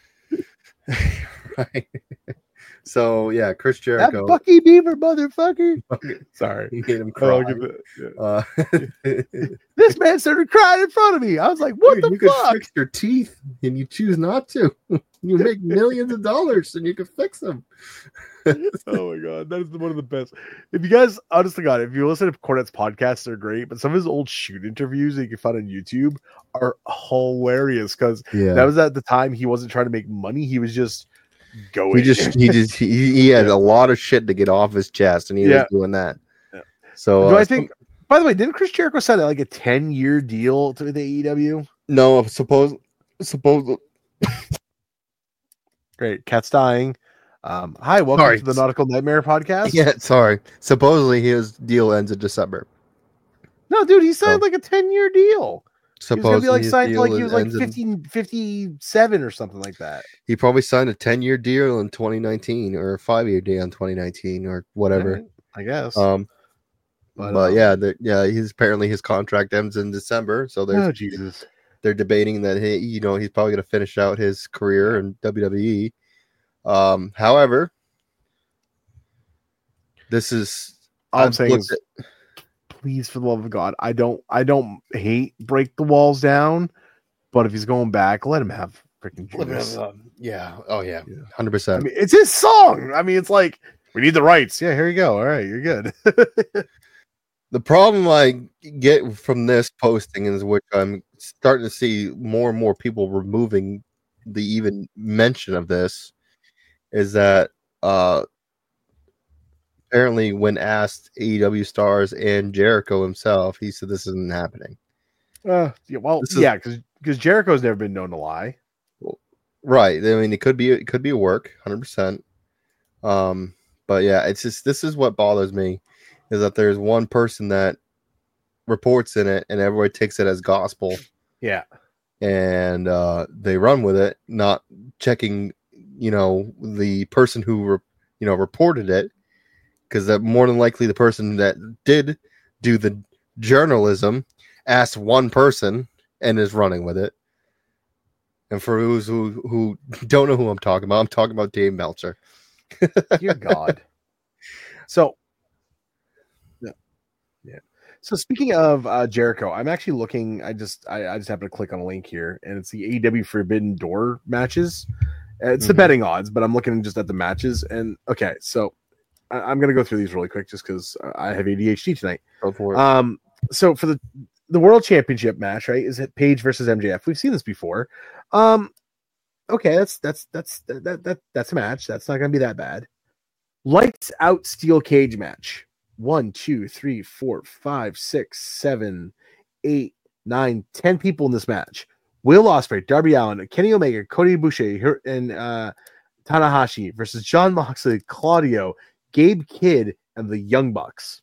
Right. So yeah, Chris That Jericho. Bucky Beaver motherfucker. Sorry. He made him Oh, cry. look at that. Yeah. Uh, This man started crying in front of me. I was like, what dude, the you could fuck? fix your teeth and you choose not to. You make millions of dollars and you can fix them. Oh my god, that is one of the best. If you guys, honest to God, if you listen to Cornette's podcasts, they're great. But some of his old shoot interviews that you can find on YouTube are hilarious because Yeah. that was at the time he wasn't trying to make money; he was just going. He just he just he, he had Yeah. a lot of shit to get off his chest, and he Yeah. was doing that. Yeah. So Do uh, I think? By the way, didn't Chris Jericho sign like a ten-year deal to the A E W? no, suppose suppose Great, cat's dying. Um, hi, welcome Sorry. to the Nautical Nightmare podcast. yeah, sorry. Supposedly his deal ends in December. No, dude, he signed Oh. like a ten-year deal. He was gonna Supposedly be like his signed deal like he was like ends in- fifty, fifty-seven or something like that. He probably signed a ten-year deal in twenty nineteen or a five-year deal in twenty nineteen or whatever. Right, I guess. Um, But, but, um, yeah, the, yeah, he's apparently his contract ends in December, so there's oh Jesus. they're debating that he, you know, he's probably going to finish out his career in W W E. Um, however, this is All I'm I've saying looked is, please, for the love of God, I don't, I don't hate break the walls down, but if he's going back, let him have freaking Judas. at- yeah, oh yeah, Yeah. hundred I percent. mean, it's his song. I mean, it's like we need the rights. Yeah, here you go. All right, you're good. The problem I get from this posting is which I'm starting to see more and more people removing the even mention of this is that uh apparently when asked A E W stars and Jericho himself, he said this isn't happening. uh, yeah, well, This is- yeah, because because Jericho's never been known to lie. Right. I mean, it could be it could be a work, hundred percent. Um, but yeah, it's just this is what bothers me is that there's one person that reports in it and everybody takes it as gospel Yeah, and uh, they run with it, not checking, you know, the person who re- you know reported it, because that more than likely the person that did do the journalism asked one person and is running with it. And for those who, who don't know who I'm talking about, I'm talking about Dave Meltzer. dear God. So, yeah, yeah. So speaking of uh, Jericho, I'm actually looking. I just I, I just happen to click on a link here, and it's the A E W Forbidden Door matches. Uh, It's the Mhm. betting odds, but I'm looking just at the matches. And okay, so I, I'm gonna go through these really quick, just because I have A D H D tonight. Go for it. Um, so for the the World Championship match, right? Is it Paige versus M J F? We've seen this before. Um, okay, that's that's that's that that, that that's a match. That's not gonna be that bad. Lights out steel cage match. One, two, three, four, five, six, seven, eight, nine, ten people in this match. Will Ospreay, Darby Allin, Kenny Omega, Cody Boucher, and uh, Tanahashi versus John Moxley, Claudio, Gabe Kidd, and the Young Bucks.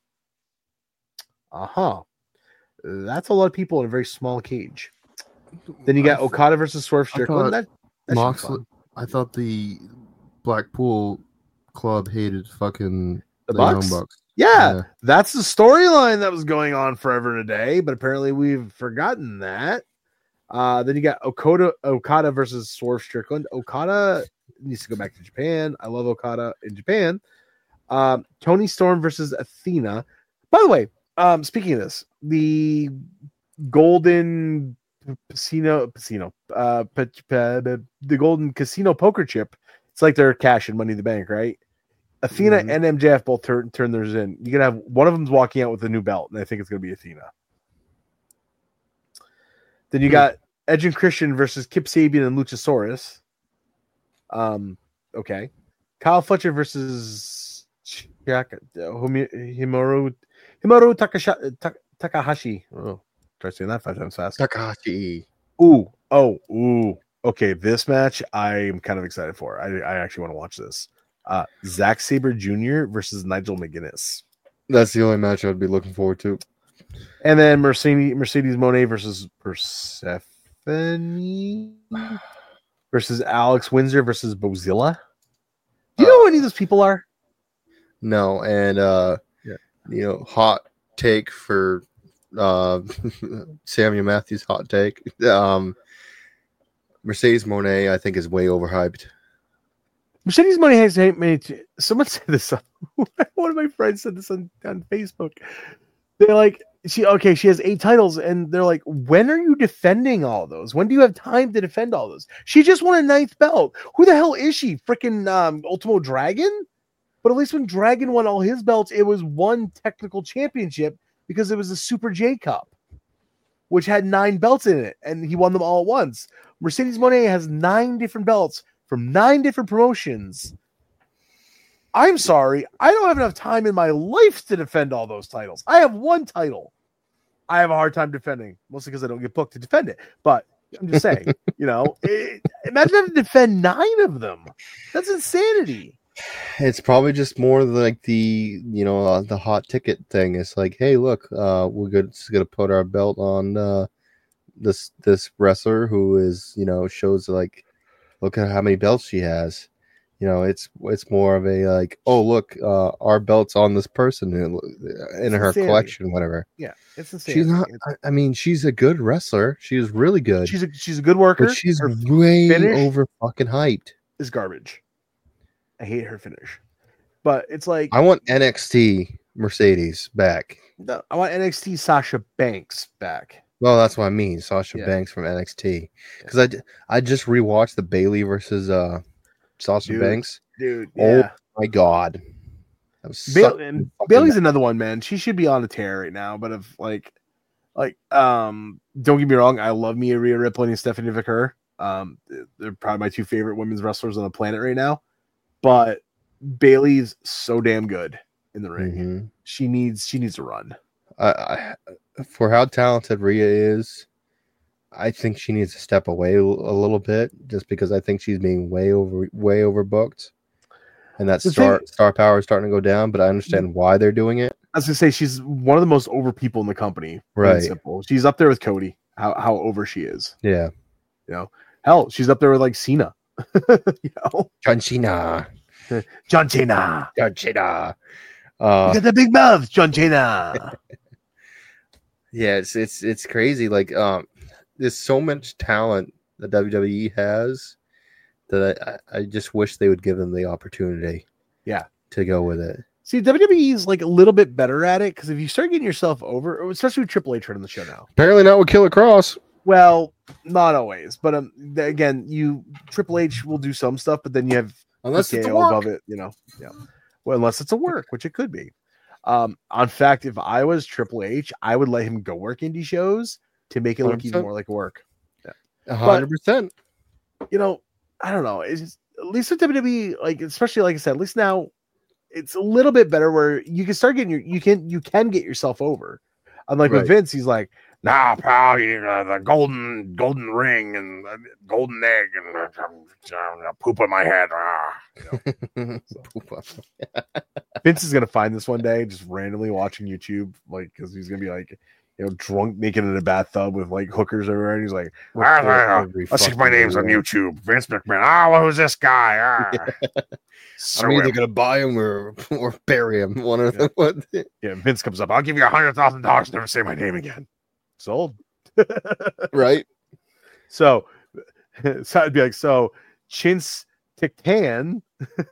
Uh huh. That's a lot of people in a very small cage. Then you got Okada versus Swerve I Strickland. thought That, that should be Moxley. fun. I thought the Blackpool club hated fucking The Bucks? Young Bucks. Yeah, Yeah. that's the storyline that was going on forever today, but apparently we've forgotten that. Uh, then you got Okada, Okada versus Swerve Strickland. Okada needs to go back to Japan. I love Okada in Japan. Um, Tony Storm versus Athena. By the way, um, speaking of this, the Golden Casino, Casino, uh, pe- pe- pe- the Golden Casino poker chip. It's like they're cashing Money in the Bank, right? Athena Mhm. and M J F both turn turn theirs in. You're gonna have one of them's walking out with a new belt, and I think it's gonna be Athena. Then you Hmm. got Edge and Christian versus Kip Sabian and Luchasaurus. Um, okay. Kyle Fletcher versus Chiaka, Himi- Himuro Himuro Takasha, Tak- Takahashi. Oh, try saying that five times fast. Takahashi. Ooh, oh, ooh. Okay, this match I'm kind of excited for. I, I actually want to watch this. Uh, Zack Sabre Junior versus Nigel McGuinness, That's the only match I'd be looking forward to. and then Mercedes Mercedes Moné versus Persephone versus Alex Windsor versus Bozilla. Do you know who any of those people are? No, and uh Yeah. you know, hot take for uh Samuel Matthews hot take. Um Mercedes Moné, I think, is way overhyped. Mercedes Moné has many. Someone said this. On, one of my friends said this on, on Facebook. They're like, she okay, she has eight titles, and they're like, when are you defending all those? When do you have time to defend all those? She just won a ninth belt. Who the hell is she? Freaking um, Ultimo Dragon? But at least when Dragon won all his belts, it was one technical championship because it was the Super J Cup, which had nine belts in it, and he won them all at once. Mercedes Moné has nine different belts from nine different promotions. I'm sorry, I don't have enough time in my life to defend all those titles. I have one title I have a hard time defending, mostly because I don't get booked to defend it. But I'm just saying, you know, it, imagine having to defend nine of them. That's insanity. It's probably just more like the, you know, uh, the hot ticket thing. It's like, hey, look, uh, we're good, just gonna put our belt on uh, this this wrestler who is, you know, shows like, look at how many belts she has. You know, it's it's more of a like, oh look, uh, our belt's on this person in, in her insanity. collection, whatever. Yeah, it's insanity. She's not. I, I mean, she's a good wrestler. She is really good. She's a she's a good worker. But she's Her way finish over fucking hyped. is garbage. I hate her finish, but it's like I want N X T Mercedes back. no, I want N X T Sasha Banks back. Well, that's what I mean, Sasha Yeah. Banks from N X T. Because I, d- I just rewatched the Bailey versus uh Sasha Dude, Banks. Dude, Oh yeah. my god, that was Bail- such and fucking Bailey's bad. another one, man. She should be on a tear right now. But if like, like, um, don't get me wrong, I love Mia Rhea Ripley and Stephanie Vicker. Um, they're probably my two favorite women's wrestlers on the planet right now. But Bailey's so damn good in the ring. Mhm. She needs she needs to run. I, I, for how talented Rhea is, I think she needs to step away a little bit, just because I think she's being way over way overbooked, and that The star thing- star power is starting to go down. But I understand why they're doing it. I was gonna say she's one of the most over people in the company. plain and Right. Simple. She's up there with Cody. How how over she is. Yeah, Hell, she's up there with like Cena. you know, John Cena, John Cena. John Cena. You Uh, got the big mouth, John Cena. yeah, it's it's it's crazy. Like, um, there's so much talent that W W E has that I, I just wish they would give them the opportunity. Yeah. to go with it. See, W W E is like a little bit better at it because if you start getting yourself over, especially with Triple H running the show now. Apparently not with Killer Cross. Well, not always, but um, th- again, you Triple H will do some stuff, but then you have Unless it's a T K O above work. it, you know. Yeah. Well, unless it's a work, which it could be. Um, in fact, if I was Triple H, I would let him go work indie shows to make it look even one hundred percent. more like work. A hundred percent. You know, I don't know. It's just, at least with W W E, like especially like I said, at least now it's a little bit better where you can start getting your you can you can get yourself over. Unlike with Right. Vince, he's like, nah, pal, you know, the golden golden ring and the golden egg and uh, uh, poop on my head. Ah. You know? Vince is gonna find this one day, just randomly watching YouTube, like because he's gonna be like, you know, drunk, naked in a bathtub with like hookers everywhere, and he's like, ah, ah, Every let's check my fucking names on day. YouTube. Vince McMahon. Ah, well, who's this guy? Ah. So, I'm either uh, gonna buy him or or bury him. One of Yeah. the one. yeah, Vince comes up. I'll give you a hundred thousand dollars. Never say my name again. Sold. Right? So, so I'd be like, so Chintz Tiktan.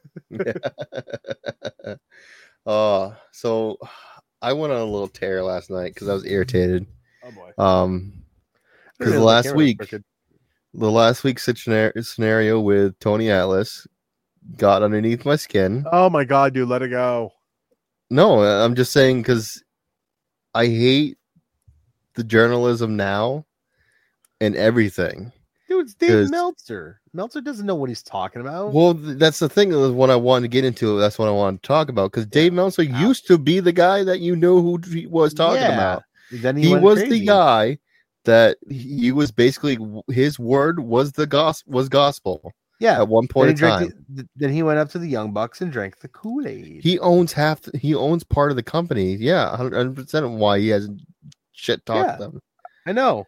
uh so I went on a little tear last night because I was irritated. Oh boy. Um because the last week the last week's scenario scenario with Tony Atlas got underneath my skin. Oh my god, dude, let it go. No, I'm just saying because I hate the journalism now and everything. Dude, it's Dave 'Cause- Meltzer. Meltzer doesn't know what he's talking about. Well, th- that's the thing. Is what I wanted to get into. That's what I wanted to talk about. Because Dave Meltzer Wow. used to be the guy that you know who he was talking Yeah. about. Then He, went was crazy. the guy that he was basically his word was the gospel was gospel Yeah. at one Then point he, in drank time. the- then he went up to the Young Bucks and drank the Kool-Aid. He owns half. He owns part of the company. Yeah, one hundred percent of why he hasn't shit talked Yeah. them. I know.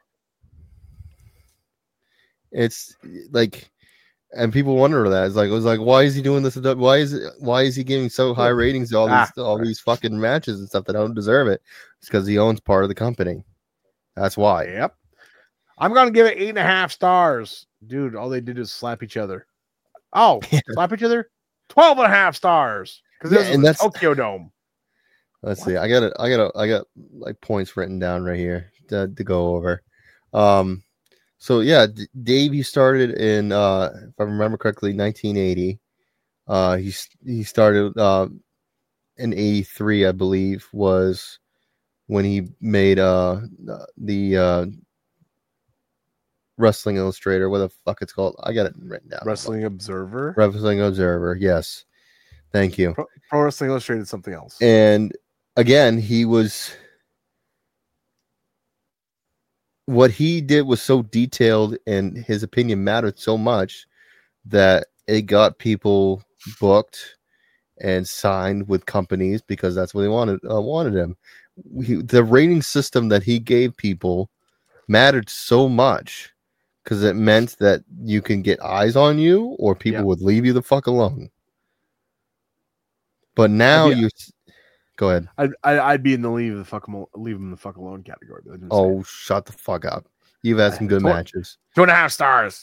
It's like, and people wonder that. It's like it was like, why is he doing this? Why is it? Why is he giving so high ratings to all these Ah, all right. these fucking matches and stuff that don't deserve it? It's because he owns part of the company. That's why. Yep. I'm gonna give it eight and a half stars. Dude, all they did is slap each other. Oh, slap each other? Twelve and a half stars. Because Yeah, this and is the that's- Tokyo Dome. Let's see. I got it. I got it. I got like points written down right here to, to go over. Um. So yeah, D- Dave, you started in, uh, if I remember correctly, nineteen eighty. Uh, he he started uh, in eighty-three, I believe, was when he made uh the uh, Wrestling Illustrator. What the fuck it's called? I got it written down. Wrestling Observer. Wrestling Observer. Yes, thank you. Pro, Pro Wrestling Illustrated is something else. And again, he was. What he did was so detailed, and his opinion mattered so much that it got people booked and signed with companies because that's what they wanted uh, wanted him. He, the rating system that he gave people mattered so much because it meant that you can get eyes on you, or people Yeah. would leave you the fuck alone. But now I'd be- you go ahead. I'd, I'd I'd be in the leave the fuck 'em, leave him the fuck alone category. but I didn't say Oh, it. shut the fuck up! You've had some good Twen- matches, two and a half stars.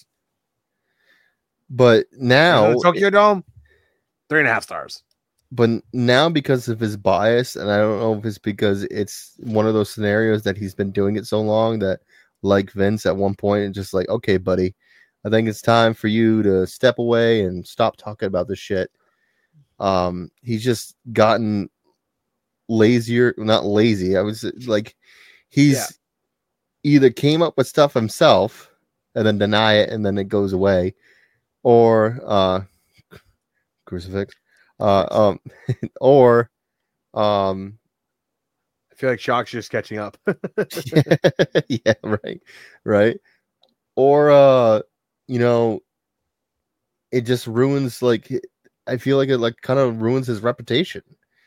but now Tokyo Dome, three and a half stars. but now because of his bias, and I don't know if it's because it's one of those scenarios that he's been doing it so long that, like Vince, at one point, it's just like, okay, buddy, I think it's time for you to step away and stop talking about this shit. Um, he's just gotten lazier, not lazy. I was like, he's Yeah. either came up with stuff himself and then deny it, and then it goes away, or uh, crucifix. Uh, um, or, um, I feel like Shock's just catching up. yeah, right, right. Or, uh, you know, it just ruins, like, I feel like it, like, kind of ruins his reputation.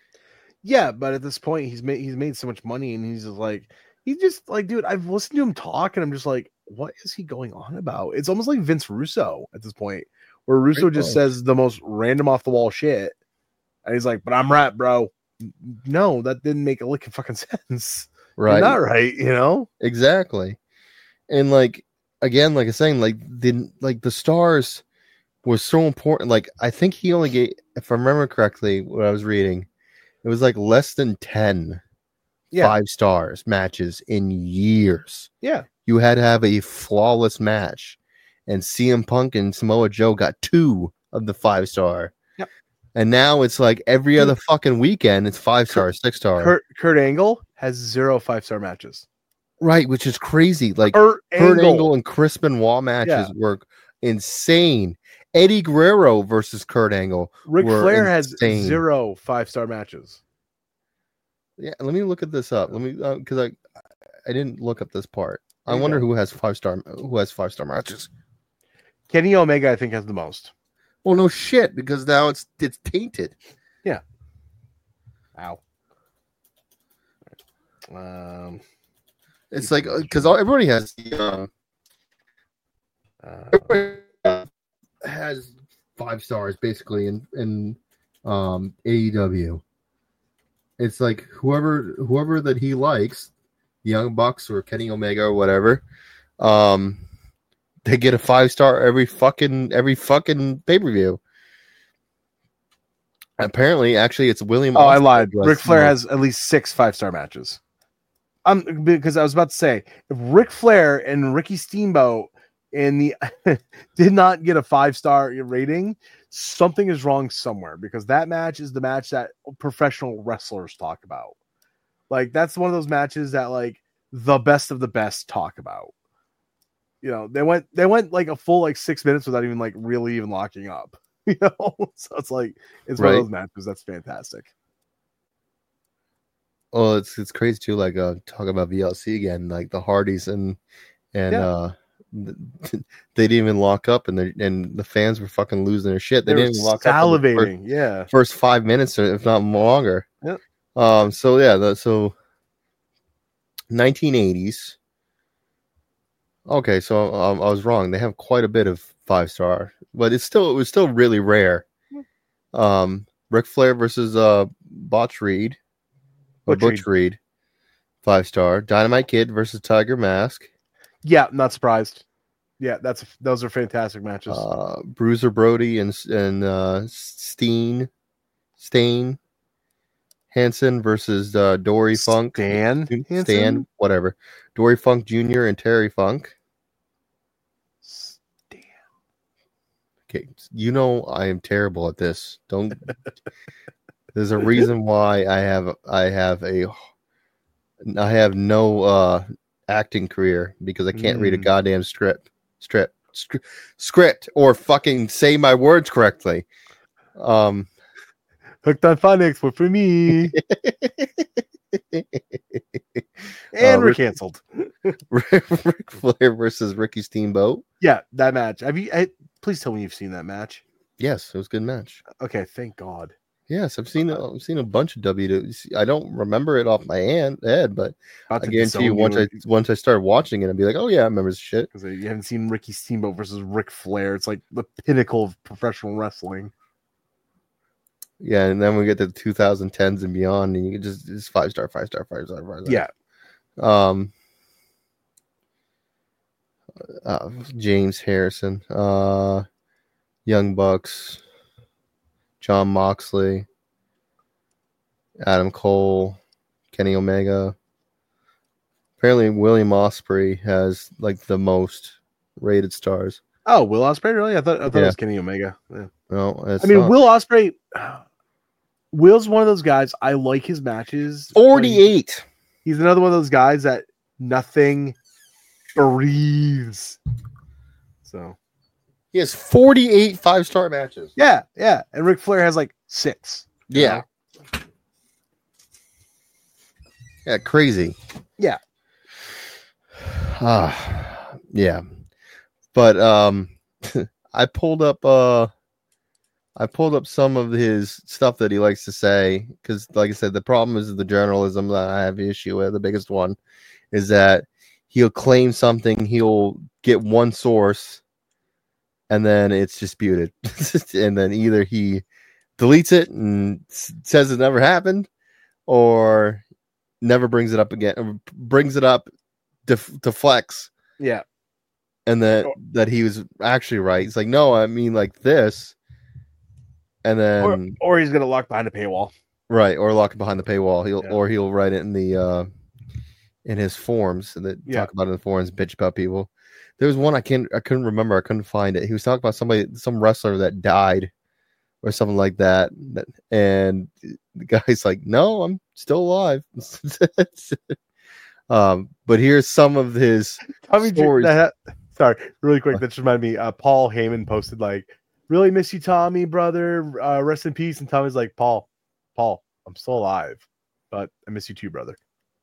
Yeah, but at this point, he's made he's made so much money, and he's just like he's just like, dude. I've listened to him talk, and I'm just like, what is he going on about? It's almost like Vince Russo at this point, where Russo Pretty just close. says the most random off the wall shit, and he's like, "But I'm right, bro." No, that didn't make a lick of fucking sense. Right. You're not right, you know. Exactly. And like again, like I was saying, like the like the stars was so important. Like I think he only gave, if I remember correctly, what I was reading, it was like less than ten Yeah. five stars matches in years. Yeah, You had to have a flawless match, and C M Punk and Samoa Joe got two of the five star. Yep. And now it's like every other fucking weekend, it's five stars, six star. Kurt Kurt Angle has zero five star matches. Right, which is crazy. Like Kurt Kurt Angle. Angle and Chris Benoit matches Yeah. were insane. Eddie Guerrero versus Kurt Angle. Ric were Flair has insane. zero five star matches. Yeah, let me look at this up. Let me because I I didn't look up this part. I There you wonder go. who has five star who has five star matches. Kenny Omega, I think, has the most. Well, no shit, because now it's it's tainted. Ow. Um. It's like because everybody has the, uh, uh, everybody has five stars basically in in um, A E W. It's like whoever whoever that he likes, Young Bucks or Kenny Omega or whatever, um, they get a five star every fucking every fucking pay per view. Apparently, actually, it's William. Oh, I Austin lied. who Ric Flair the- has at least six five star matches. Um, because I was about to say, if Ric Flair and Ricky Steamboat in the did not get a five star rating, something is wrong somewhere. Because that match is the match that professional wrestlers talk about. Like that's one of those matches that like the best of the best talk about. You know, they went they went like a full like six minutes without even like really even locking up. You know, so it's like it's one Right. of those matches that's fantastic. Well, it's it's crazy too. Like uh, talk about V L C again, like the Hardys and and Yeah. uh, th- they didn't even lock up, and the and the fans were fucking losing their shit. They, They were didn't even lock up in the first, salivating. Yeah. first five minutes, or if not longer. Yep. Um. So yeah. The, so nineteen eighties. Okay, so um, I was wrong. They have quite a bit of five star, but it's still it was still really rare. Um, Ric Flair versus uh Botch Reed. Or Butch Butch Reed, five star. Dynamite Kid versus Tiger Mask. Yeah, not surprised. Yeah, that's those are fantastic matches. Uh, Bruiser Brody and and uh, Steen, Stain, Hansen versus uh, Dory Funk. Stan Stan, Hansen? whatever. Dory Funk Junior and Terry Funk. Stan. Okay, you know I am terrible at this. Don't. There's a reason why I have I have a I have no uh, acting career because I can't mm. read a goddamn script, strip, script, script, or fucking say my words correctly. Um, Hooked on Phonics, what for me? And uh, we're canceled. Ric Flair versus Ricky Steamboat. Yeah, that match. Have you? I, please tell me you've seen that match. Yes, it was a good match. Okay, thank God. Yes, I've seen uh, I've seen a bunch of W W E. I don't remember it off my hand, head, but I guarantee you once you. I once I started watching it, I'd be like, oh yeah, I remember this shit. Because you haven't seen Ricky Steamboat versus Ric Flair. It's like the pinnacle of professional wrestling. Yeah, and then we get to the twenty tens and beyond, and you can just just five star, five star, five star, five star. Yeah. Um. Uh, James Harrison, uh, Young Bucks, John Moxley, Adam Cole, Kenny Omega. Apparently, William Ospreay has like the most rated stars. Oh, Will Ospreay, really? I thought I thought yeah. it was Kenny Omega. Yeah. No, I mean, not. Will Ospreay. Will's one of those guys. I like his matches. forty-eight. He's another one of those guys that nothing breathes. So he has forty-eight five-star matches. Yeah, yeah. And Ric Flair has like six. Yeah. Know? Yeah, crazy. Yeah. Ah, uh, yeah. But um I pulled up uh I pulled up some of his stuff that he likes to say because, like I said, the problem is the journalism that I have issue with. The biggest one is that he'll claim something, he'll get one source, and then it's disputed. And then either he deletes it and says it never happened, or never brings it up again, or brings it up def- deflects. Yeah. And that, that he was actually right. It's like, no, I mean like this. And then, or, or he's gonna lock behind a paywall, right? Or lock it behind the paywall. He'll yeah. or he'll write it in the uh, in his forums and that yeah. talk about it in the forums, bitch about people. There was one I can't, I couldn't remember, I couldn't find it. He was talking about somebody, some wrestler that died, or something like that. And the guy's like, "No, I'm still alive." um, but here's some of his Tommy stories. G- that, sorry, really quick. That just reminded me. Uh, Paul Heyman posted like, "Really miss you, Tommy, brother. Uh, rest in peace." And Tommy's like, Paul, Paul, I'm still alive, but I miss you too, brother.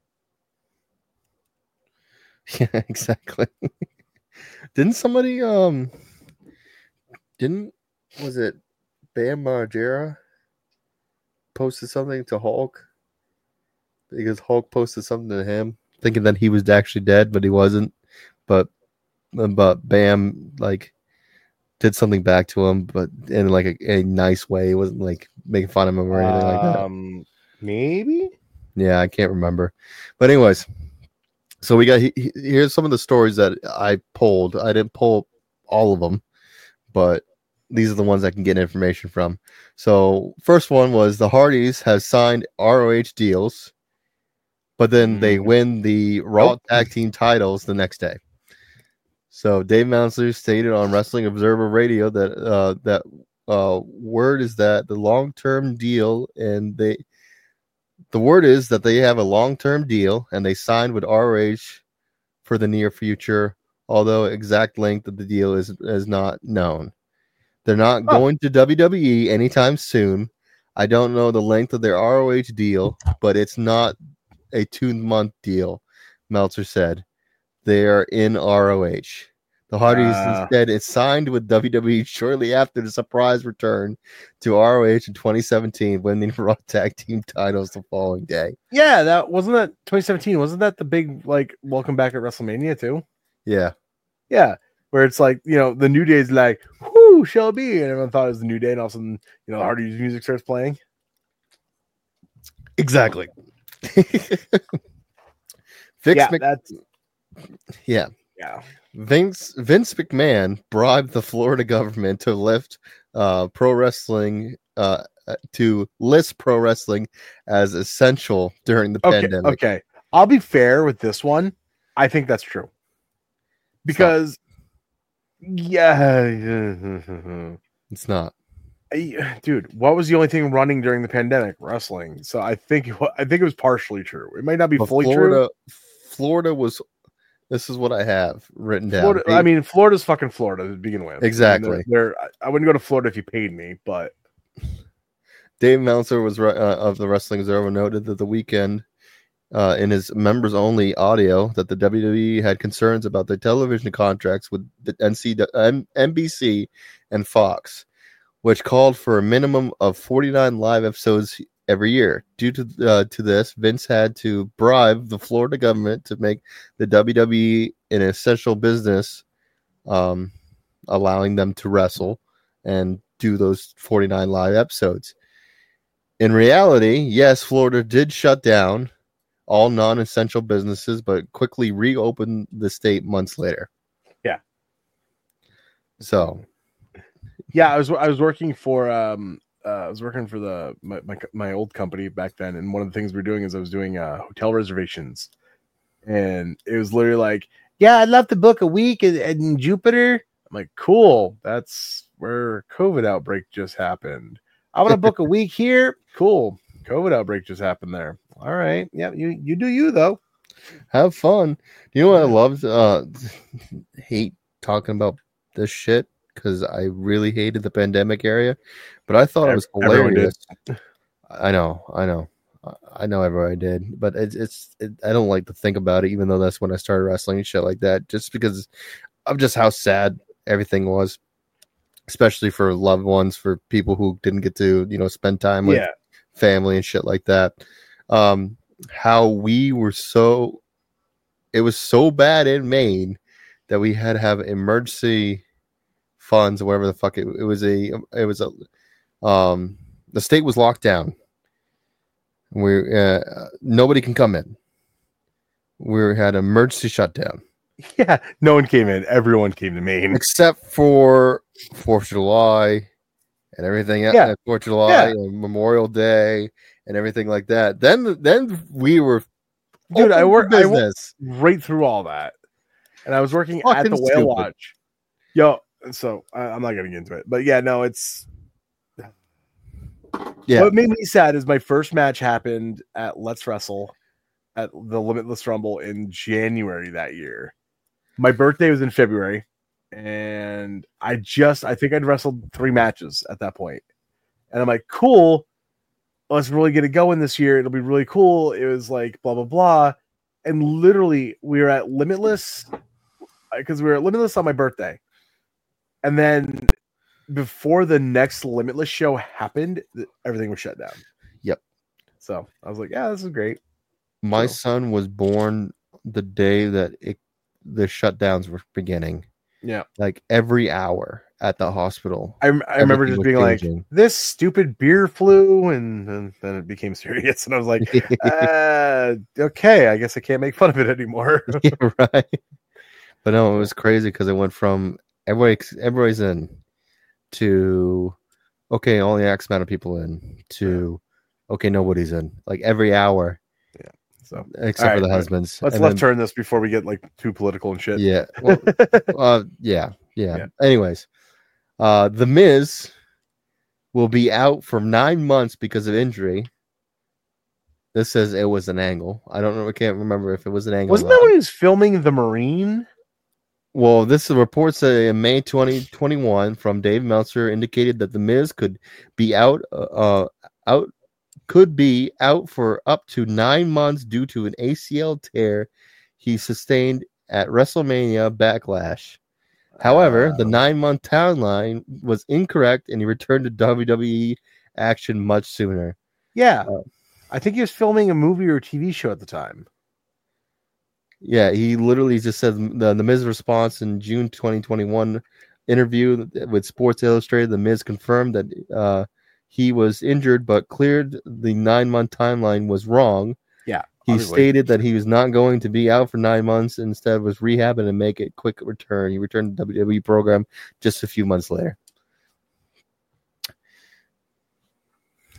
Yeah, exactly. Didn't somebody, um, didn't, was it Bam Margera posted something to Hulk? Because Hulk posted something to him, thinking that he was actually dead, but he wasn't. But, but Bam, like, did something back to him, but in like a, a nice way. It wasn't like making fun of him or anything like that. Um, maybe. Yeah, I can't remember. But anyways, so we got he, he, here's some of the stories that I pulled. I didn't pull all of them, but these are the ones I can get information from. So first one was the Hardys have signed R O H deals, but then mm. they win the Raw oh. Tag Team titles the next day. So Dave Meltzer stated on Wrestling Observer Radio that uh, that uh, word is that the long-term deal, and they the word is that they have a long-term deal, and they signed with R O H for the near future. Although exact length of the deal is is not known. They're not oh. going to W W E anytime soon. I don't know the length of their R O H deal, but it's not a two-month deal. Meltzer said. They are in R O H. The Hardys uh, instead is signed with W W E shortly after the surprise return to R O H in twenty seventeen, winning Raw Tag Team titles the following day. Yeah, that wasn't that twenty seventeen. Wasn't that the big like welcome back at WrestleMania too? Yeah, yeah. Where it's like, you know, the New Day's like, "Whoo, Shelby," and everyone thought it was the New Day, and all of a sudden, you know, the Hardys music starts playing. Exactly. Fix yeah, Mc- that's. Yeah. Yeah. Vince Vince McMahon bribed the Florida government to lift uh, pro wrestling uh, to list pro wrestling as essential during the okay, pandemic. Okay. I'll be fair with this one. I think that's true. Because Yeah. It's not. I- dude, what was the only thing running during the pandemic? Wrestling. So I think it wa- I think it was partially true. It might not be But fully true. Florida, Florida was. This is what I have written down. Florida, Hey, I mean, Florida's fucking Florida to begin with. Exactly. I mean, they're, they're- I wouldn't go to Florida if you paid me, but Dave Meltzer was re- uh, of the Wrestling Observer noted that the weekend, uh, in his members only audio, that the W W E had concerns about the television contracts with the N C, M- N B C and Fox, which called for a minimum of forty-nine live episodes every year. Due to uh, to this, Vince had to bribe the Florida government to make the W W E an essential business, um, allowing them to wrestle and do those forty-nine live episodes. In reality, yes, Florida did shut down all non-essential businesses, but quickly reopened the state months later. Yeah. So, yeah, I was I was working for um uh, I was working for the my, my my old company back then, and one of the things we were doing is I was doing uh, hotel reservations, and it was literally like, yeah, I'd love to book a week in, in Jupiter. I'm like, cool, that's where COVID outbreak just happened. I want to book a week here. Cool, COVID outbreak just happened there. All right, yeah, you you do you though. have fun. You know what I loved? Uh, hate talking about this shit because I really hated the pandemic area, but I thought it was Everyone did. hilarious. I know, I know, I know everybody did, but it's it's it, I don't like to think about it, even though that's when I started wrestling and shit like that, just because of just how sad everything was, especially for loved ones, for people who didn't get to, you know, spend time with Yeah, family and shit like that. Um, how we were so, it was so bad in Maine that we had to have emergency funds or whatever the fuck it, it was a it was a um the state was locked down. We uh, nobody can come in. We had an emergency shutdown yeah. No one came in. Everyone came to Maine. except for Fourth of July and everything. Yeah. Fourth of July Yeah. and Memorial Day and everything like that. Then then we were Dude, I open for work I work business. right through all that, and I was working at Fucking the Whale stupid. Watch. Yo, so I, I'm not gonna get into it, but yeah, no, it's Yeah. what made me sad is my first match happened at Let's Wrestle at the Limitless Rumble in January that year. My birthday was in February, and I just I think I'd wrestled three matches at that point, and I'm like, cool, let's really get it going this year. It'll be really cool. It was like blah blah blah, and literally we were at Limitless because we were at Limitless on my birthday, and then before the next Limitless show happened, th- everything was shut down. Yep. So I was like, yeah, this is great. My So- son was born the day that it, the shutdowns were beginning. Yeah. Like every hour at the hospital. I, I remember everything just was being like, changing. this stupid beer flu, and then, then it became serious, and I was like, uh, okay, I guess I can't make fun of it anymore. Yeah, right. But no, it was crazy because it went from everybody, everybody's in to okay, only X amount of people in to okay, nobody's in. Like every hour, So except All for right, the but husbands. let's And left then- turn this before we get like too political and shit. Yeah. Well, uh, yeah, yeah. Yeah. Anyways, uh, the Miz will be out for nine months because of injury. This says it was an angle. I don't know. I can't remember if it was an angle. Wasn't or that not. when he was filming The Marine? Well, this report said in May twenty twenty-one from Dave Meltzer indicated that the Miz could be out, uh, out, could be out for up to nine months due to an A C L tear he sustained at WrestleMania Backlash. However, the Uh, nine-month timeline was incorrect, and he returned to W W E action much sooner. yeah, Uh, I think he was filming a movie or T V show at the time. Yeah, he literally just said the, the Miz response in June twenty twenty-one interview with Sports Illustrated. The Miz confirmed that uh, he was injured but cleared. The nine-month timeline was wrong. Yeah, He obviously. stated that he was not going to be out for nine months. Instead, was rehabbing and make a quick return. He returned to the W W E program just a few months later.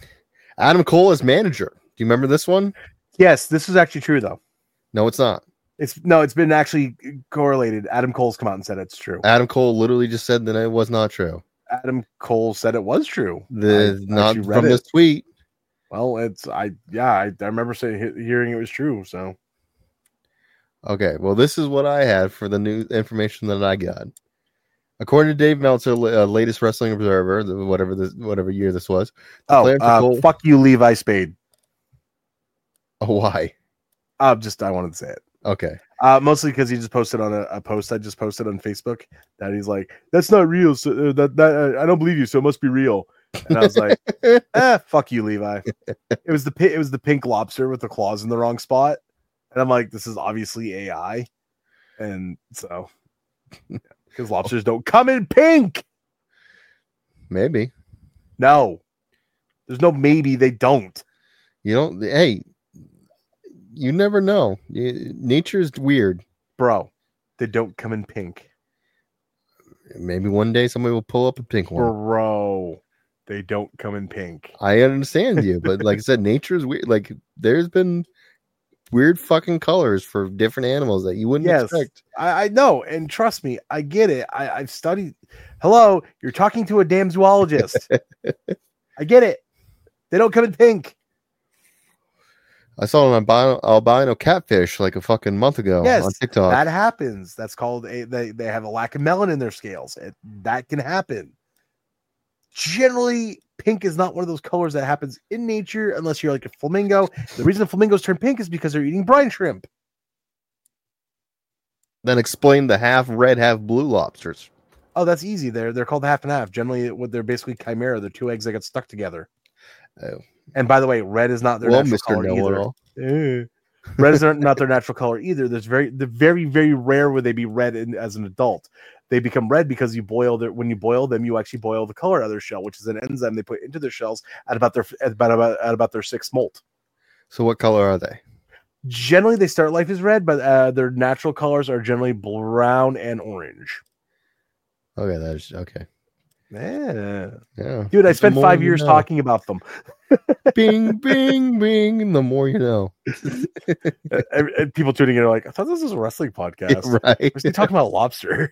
Adam Cole as manager. Do you remember this one? Yes, this is actually true though. No, it's not. It's no, it's been actually correlated. Adam Cole's come out and said it's true. Adam Cole literally just said that it was not true. Adam Cole said it was true. The I not actually read from it. this tweet. Well, it's I yeah, I, I remember saying hearing it was true. So Okay, well, this is what I had for the new information that I got. According to Dave Meltzer, uh, latest Wrestling Observer, the, whatever this whatever year this was. the oh, plan for uh, Cole- fuck you, Levi Spade. Oh, why? Uh, just I wanted to say it. Okay. Uh, mostly because he just posted on a, a post I just posted on Facebook that he's like, "That's not real. So uh, that that uh, I don't believe you. So it must be real." And I was like, "Ah, fuck you, Levi." It was the pi- it was the pink lobster with the claws in the wrong spot, and I'm like, "This is obviously A I," and so because lobsters don't come in pink. Maybe. No, there's no maybe they don't. You don't. Hey, you never know. Y- Nature's weird. Bro, they don't come in pink. Maybe one day somebody will pull up a pink one. Bro, they don't come in pink. I understand you, but like I said, nature's weird. Like there's been weird fucking colors for different animals that you wouldn't Yes, expect. I, I know, and trust me, I get it. I, I've studied. Hello, you're talking to a damn zoologist. I get it. They don't come in pink. I saw an albino, albino catfish like a fucking month ago Yes, on TikTok. that happens. That's called a they, they have a lack of melanin in their scales. It, that can happen. Generally, pink is not one of those colors that happens in nature unless you're like a flamingo. The reason flamingos turn pink is because they're eating brine shrimp. Then explain the half red, half blue lobsters. Oh, that's easy. They're they're called half and half. Generally, what they're basically chimera. They're two eggs that get stuck together. Oh. And by the way, red is not their Well, natural Mister color Know-it-all. either. Eh. Red is not their natural color either. There's very, the very, very rare where they be red in, as an adult. They become red because you boil their. When you boil them, you actually boil the color out of their shell, which is an enzyme they put into their shells at about their at about, about at about their sixth molt. So what color are they? Generally, they start life as red, but uh, their natural colors are generally brown and orange. Okay, that's okay. Yeah, Yeah, dude, I The spent more five you years know. talking about them. Bing, bing, bing. The more you know. and, and people tuning in are like, I thought this was a wrestling podcast. Right. We're talking about lobster.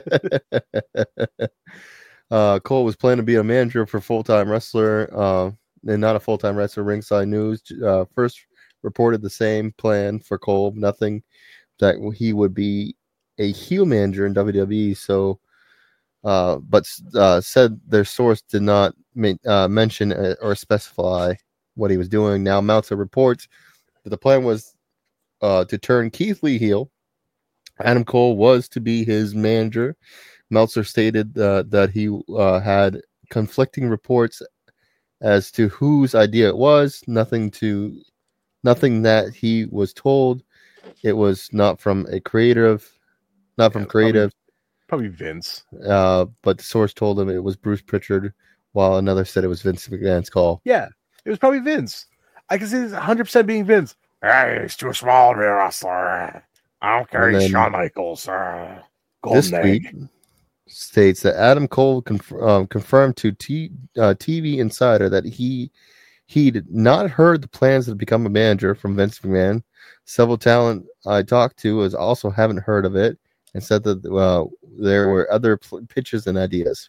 uh, Cole was planning to be a manager for full-time wrestler, uh, and not a full-time wrestler. Ringside News uh, first reported the same plan for Cole. Nothing that he would be a heel manager in W W E. So, uh, but uh, said their source did not ma- uh, mention uh, or specify what he was doing. Now Meltzer reports that the plan was uh, to turn Keith Lee heel. Adam Cole was to be his manager. Meltzer stated uh, that he uh, had conflicting reports as to whose idea it was. Nothing to, nothing that he was told. It was not from a creative, not from Yeah, creative. Probably Vince. Uh, but the source told him it was Bruce Pritchard, while another said it was Vince McMahon's call. Yeah, it was probably Vince. I can see this one hundred percent being Vince. Hey, he's too small to be a wrestler. I don't care. And He's then Shawn Michaels. Uh, This Golden tweet Egg. states that Adam Cole conf- um, confirmed to T- uh, T V Insider that he he'd not heard the plans to become a manager from Vince McMahon. Several talent I talked to is also haven't heard of it, and said that uh, there were other pl- pitches and ideas.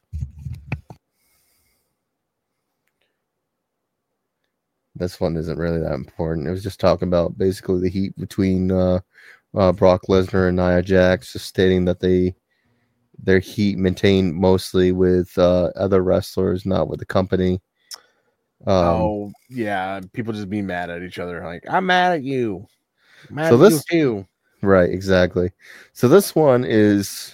This one isn't really that important. It was just talking about basically the heat between uh, uh, Brock Lesnar and Nia Jax, just stating that they their heat maintained mostly with uh, other wrestlers, not with the company. Um, oh, yeah. People just be mad at each other. Like, I'm mad at you. I'm mad So at this- you too. Right, exactly. So this one is,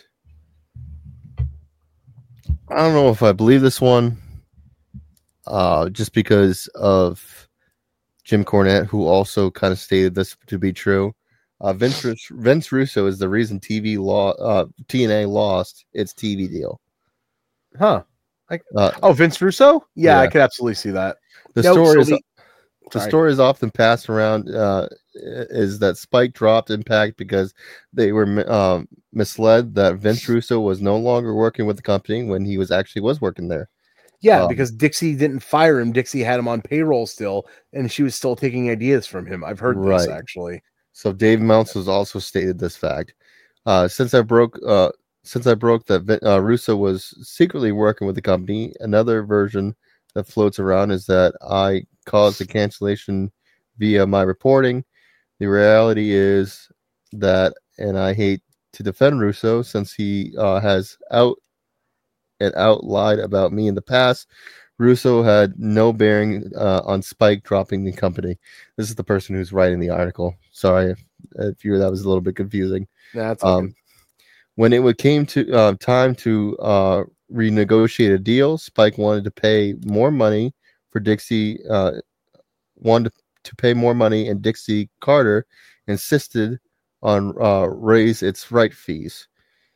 I don't know if I believe this one, uh, just because of Jim Cornette, who also kind of stated this to be true. Uh, Vince Rus- Vince Russo is the reason T V law uh, T N A lost its T V deal. Huh. Uh, Oh, Vince Russo? Yeah, Yeah. I could absolutely see that. the Nope, story so is the- the Sorry. story is often passed around uh, is that Spike dropped Impact because they were um, misled that Vince Russo was no longer working with the company when he was actually was working there. Yeah, Um, because Dixie didn't fire him. Dixie had him on payroll still, and she was still taking ideas from him. I've heard this Right. actually. So Dave Meltzer also stated this fact. Uh, since I broke, uh, since I broke that uh, Russo was secretly working with the company, another version that floats around is that I caused the cancellation via my reporting. The reality is that, and I hate to defend Russo since he uh, has out and out lied about me in the past. Russo had no bearing uh, on Spike dropping the company. This is the person who's writing the article. Sorry if, if you that was a little bit confusing. That's okay. Um, when it came to uh, time to uh, renegotiate a deal, Spike wanted to pay more money for Dixie. Uh, wanted to pay more money, and Dixie Carter insisted on uh, raise its right fees.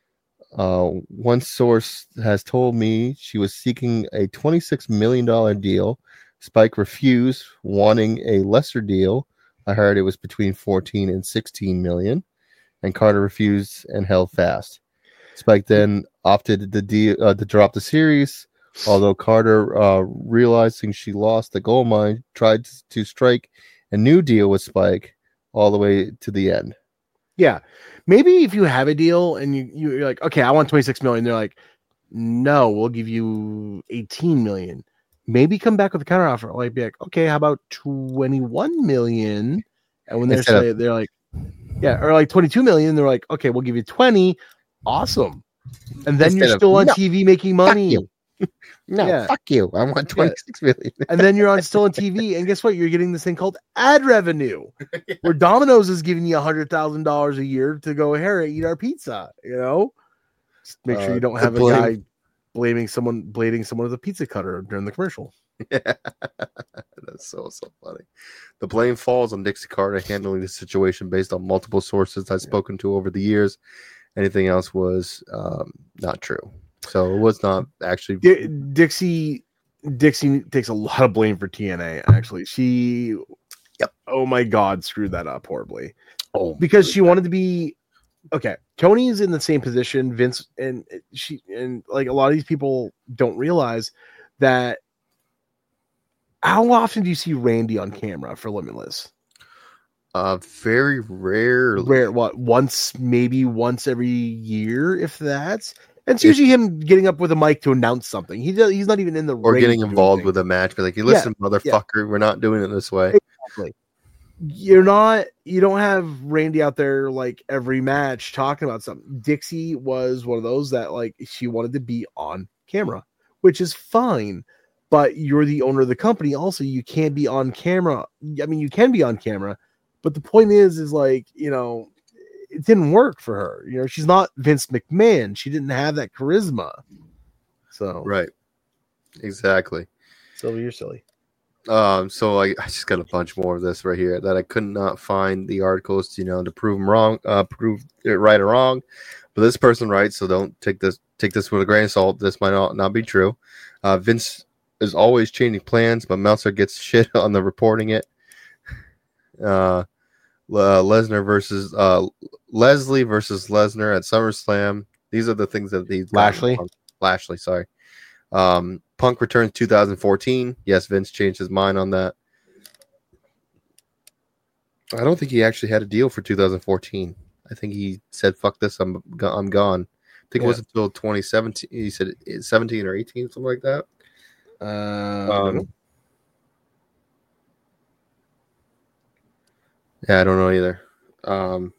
Uh, one source has told me she was seeking a twenty-six million dollars deal. Spike refused, wanting a lesser deal. I heard it was between fourteen and sixteen million, and Carter refused and held fast. Spike then opted the deal, uh, to drop the series, although Carter, uh, realizing she lost the gold mine, tried to, to strike a new deal with Spike all the way to the end. Yeah. Maybe if you have a deal and you, you're like, okay, I want twenty-six million. They're like, no, we'll give you eighteen million. Maybe come back with a counter offer. Like, be like, okay, how about twenty-one million? And when they're, say, of- they're like, yeah, or like twenty-two million, they're like, okay, we'll give you twenty. Awesome. And then Instead you're of, still on no, T V making money. you. No, Yeah. fuck you. I want twenty-six million. And then you're on still on T V, and guess what? You're getting this thing called ad revenue, where Domino's is giving you a hundred thousand dollars a year to go here and eat our pizza. You know, just make sure Uh, you don't to have a blame- guy blaming someone, blading someone with a pizza cutter during the commercial. Yeah. That's so so funny. The blame falls on Dixie Carter handling the situation based on multiple sources I've spoken to over the years. Anything else was um, not true. So it was not actually. Di- Dixie, Dixie takes a lot of blame for T N A. Actually, she, Yep. oh my God, screwed that up horribly. Oh, Because she wanted to be okay. Tony's in the same position. Vince and she and like a lot of these people don't realize that. How often do you see Randy on camera for Limitless? uh, very rarely. Rare, what once, maybe once every year, if that's. And it's If- usually him getting up with a mic to announce something. He does, he's not even in the Or ring getting doing involved things. with a match, but like, you listen, motherfucker, we're not doing it this way. Exactly. You're not, you don't have Randy out there like every match talking about something. Dixie was one of those that like she wanted to be on camera, which is fine, but you're the owner of the company. Also, you can't be on camera. I mean, you can be on camera, but the point is, is like, you know, it didn't work for her. You know, she's not Vince McMahon. She didn't have that charisma. So, Right. Exactly. Sylvie, you're silly. Um, so I, I just got a bunch more of this right here that I could not find the articles, you know, to prove them wrong, uh, prove it right or wrong. But this person writes, so don't take this take this with a grain of salt. This might not, not be true. Uh, Vince is always changing plans, but Meltzer gets shit on the reporting it. Uh, uh Lesnar versus uh Leslie versus Lesnar at SummerSlam. These are the things that he's Lashley. Lashley, sorry. Um, Punk returns two thousand fourteen. Yes, Vince changed his mind on that. I don't think he actually had a deal for two thousand fourteen. I think he said, "Fuck this, I'm go- I'm gone." I think Yeah. it was until twenty seventeen. He said seventeen or eighteen, something like that. Uh, I don't know. Um, yeah, I don't know either. Um,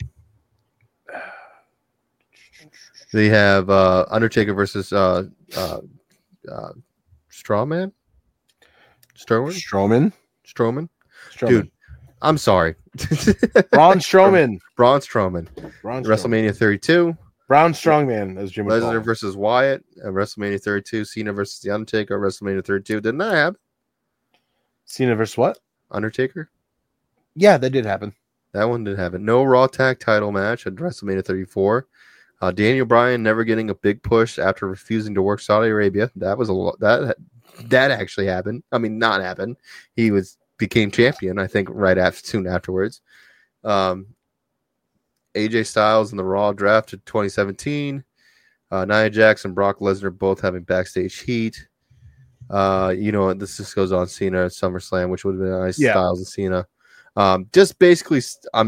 they have uh, Undertaker versus uh, uh, uh, Strawman. Strowman. Strowman. Strowman. Strowman. Dude, I'm sorry. Braun Strowman. Braun Strowman. Braun Strowman. WrestleMania thirty-two. Brown Strongman, as Jim would call Lesnar him. versus Wyatt at WrestleMania thirty-two. Cena versus The Undertaker at WrestleMania thirty-two. Didn't that happen? Cena versus what? Undertaker? Yeah, that did happen. That one didn't happen. No Raw Tag title match at WrestleMania thirty-four. Uh, Daniel Bryan never getting a big push after refusing to work Saudi Arabia. That was a lot. That that actually happened. I mean, not happened. He was became champion, I think, right after soon afterwards. Um, A J Styles in the Raw draft in twenty seventeen. Uh, Nia Jax and Brock Lesnar both having backstage heat. Uh, you know, this just goes on Cena at SummerSlam, which would have been nice. Yeah. Styles and Cena. Um, just basically, st- I'm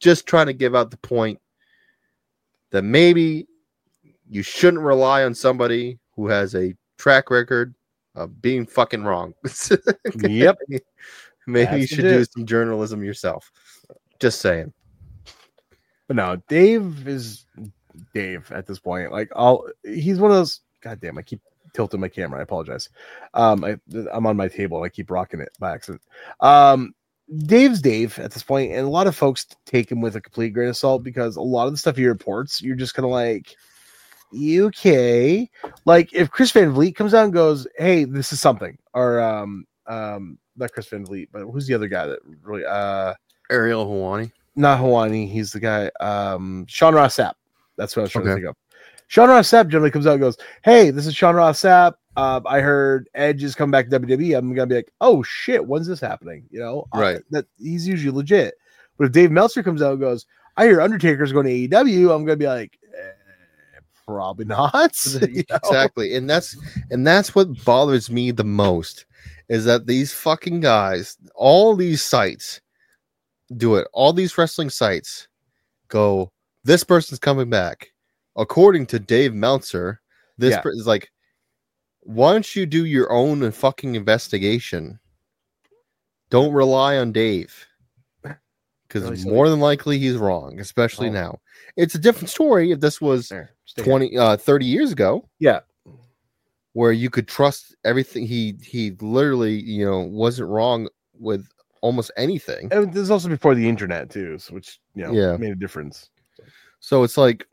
just trying to give out the point that maybe you shouldn't rely on somebody who has a track record of being fucking wrong. Yep. Maybe That's you should legit. do some journalism yourself. Just saying. But no, Dave is Dave at this point. Like, I'll he's one of those. God damn, I keep tilting my camera. I apologize. Um, I, I'm on my table and I keep rocking it by accident. Um, Dave's Dave at this point, and a lot of folks take him with a complete grain of salt because a lot of the stuff he reports, you're just kind of like, okay. Like if Chris Van Vliet comes out and goes, "Hey, this is something," or um, um, not Chris Van Vliet, but who's the other guy that really uh, Ariel Hawani. not Hawani, he's the guy, um, Sean Ross Sapp. That's what I was trying Okay. to think of. Sean Ross Sapp generally comes out and goes, "Hey, this is Sean Ross Sapp. Uh, I heard Edge is coming back to W W E." I'm gonna be like, "Oh shit, when's this happening?" You know, Right. Uh, that he's usually legit. But if Dave Meltzer comes out and goes, "I hear Undertaker's going to A E W," I'm gonna be like, eh, "Probably not." You know? Exactly. And that's and that's what bothers me the most is that these fucking guys, all these sites do it. All these wrestling sites go, this person's coming back. According to Dave Meltzer, this Yeah. per- is like, why don't you do your own fucking investigation? Don't rely on Dave. Because Really silly. more than likely he's wrong, especially Oh. now. It's a different story if this was There, stay here. twenty, uh, thirty years ago. Yeah. Where you could trust everything. He he literally, you know, wasn't wrong with almost anything. And this is also before the internet too, so which you know Yeah. made a difference. So it's like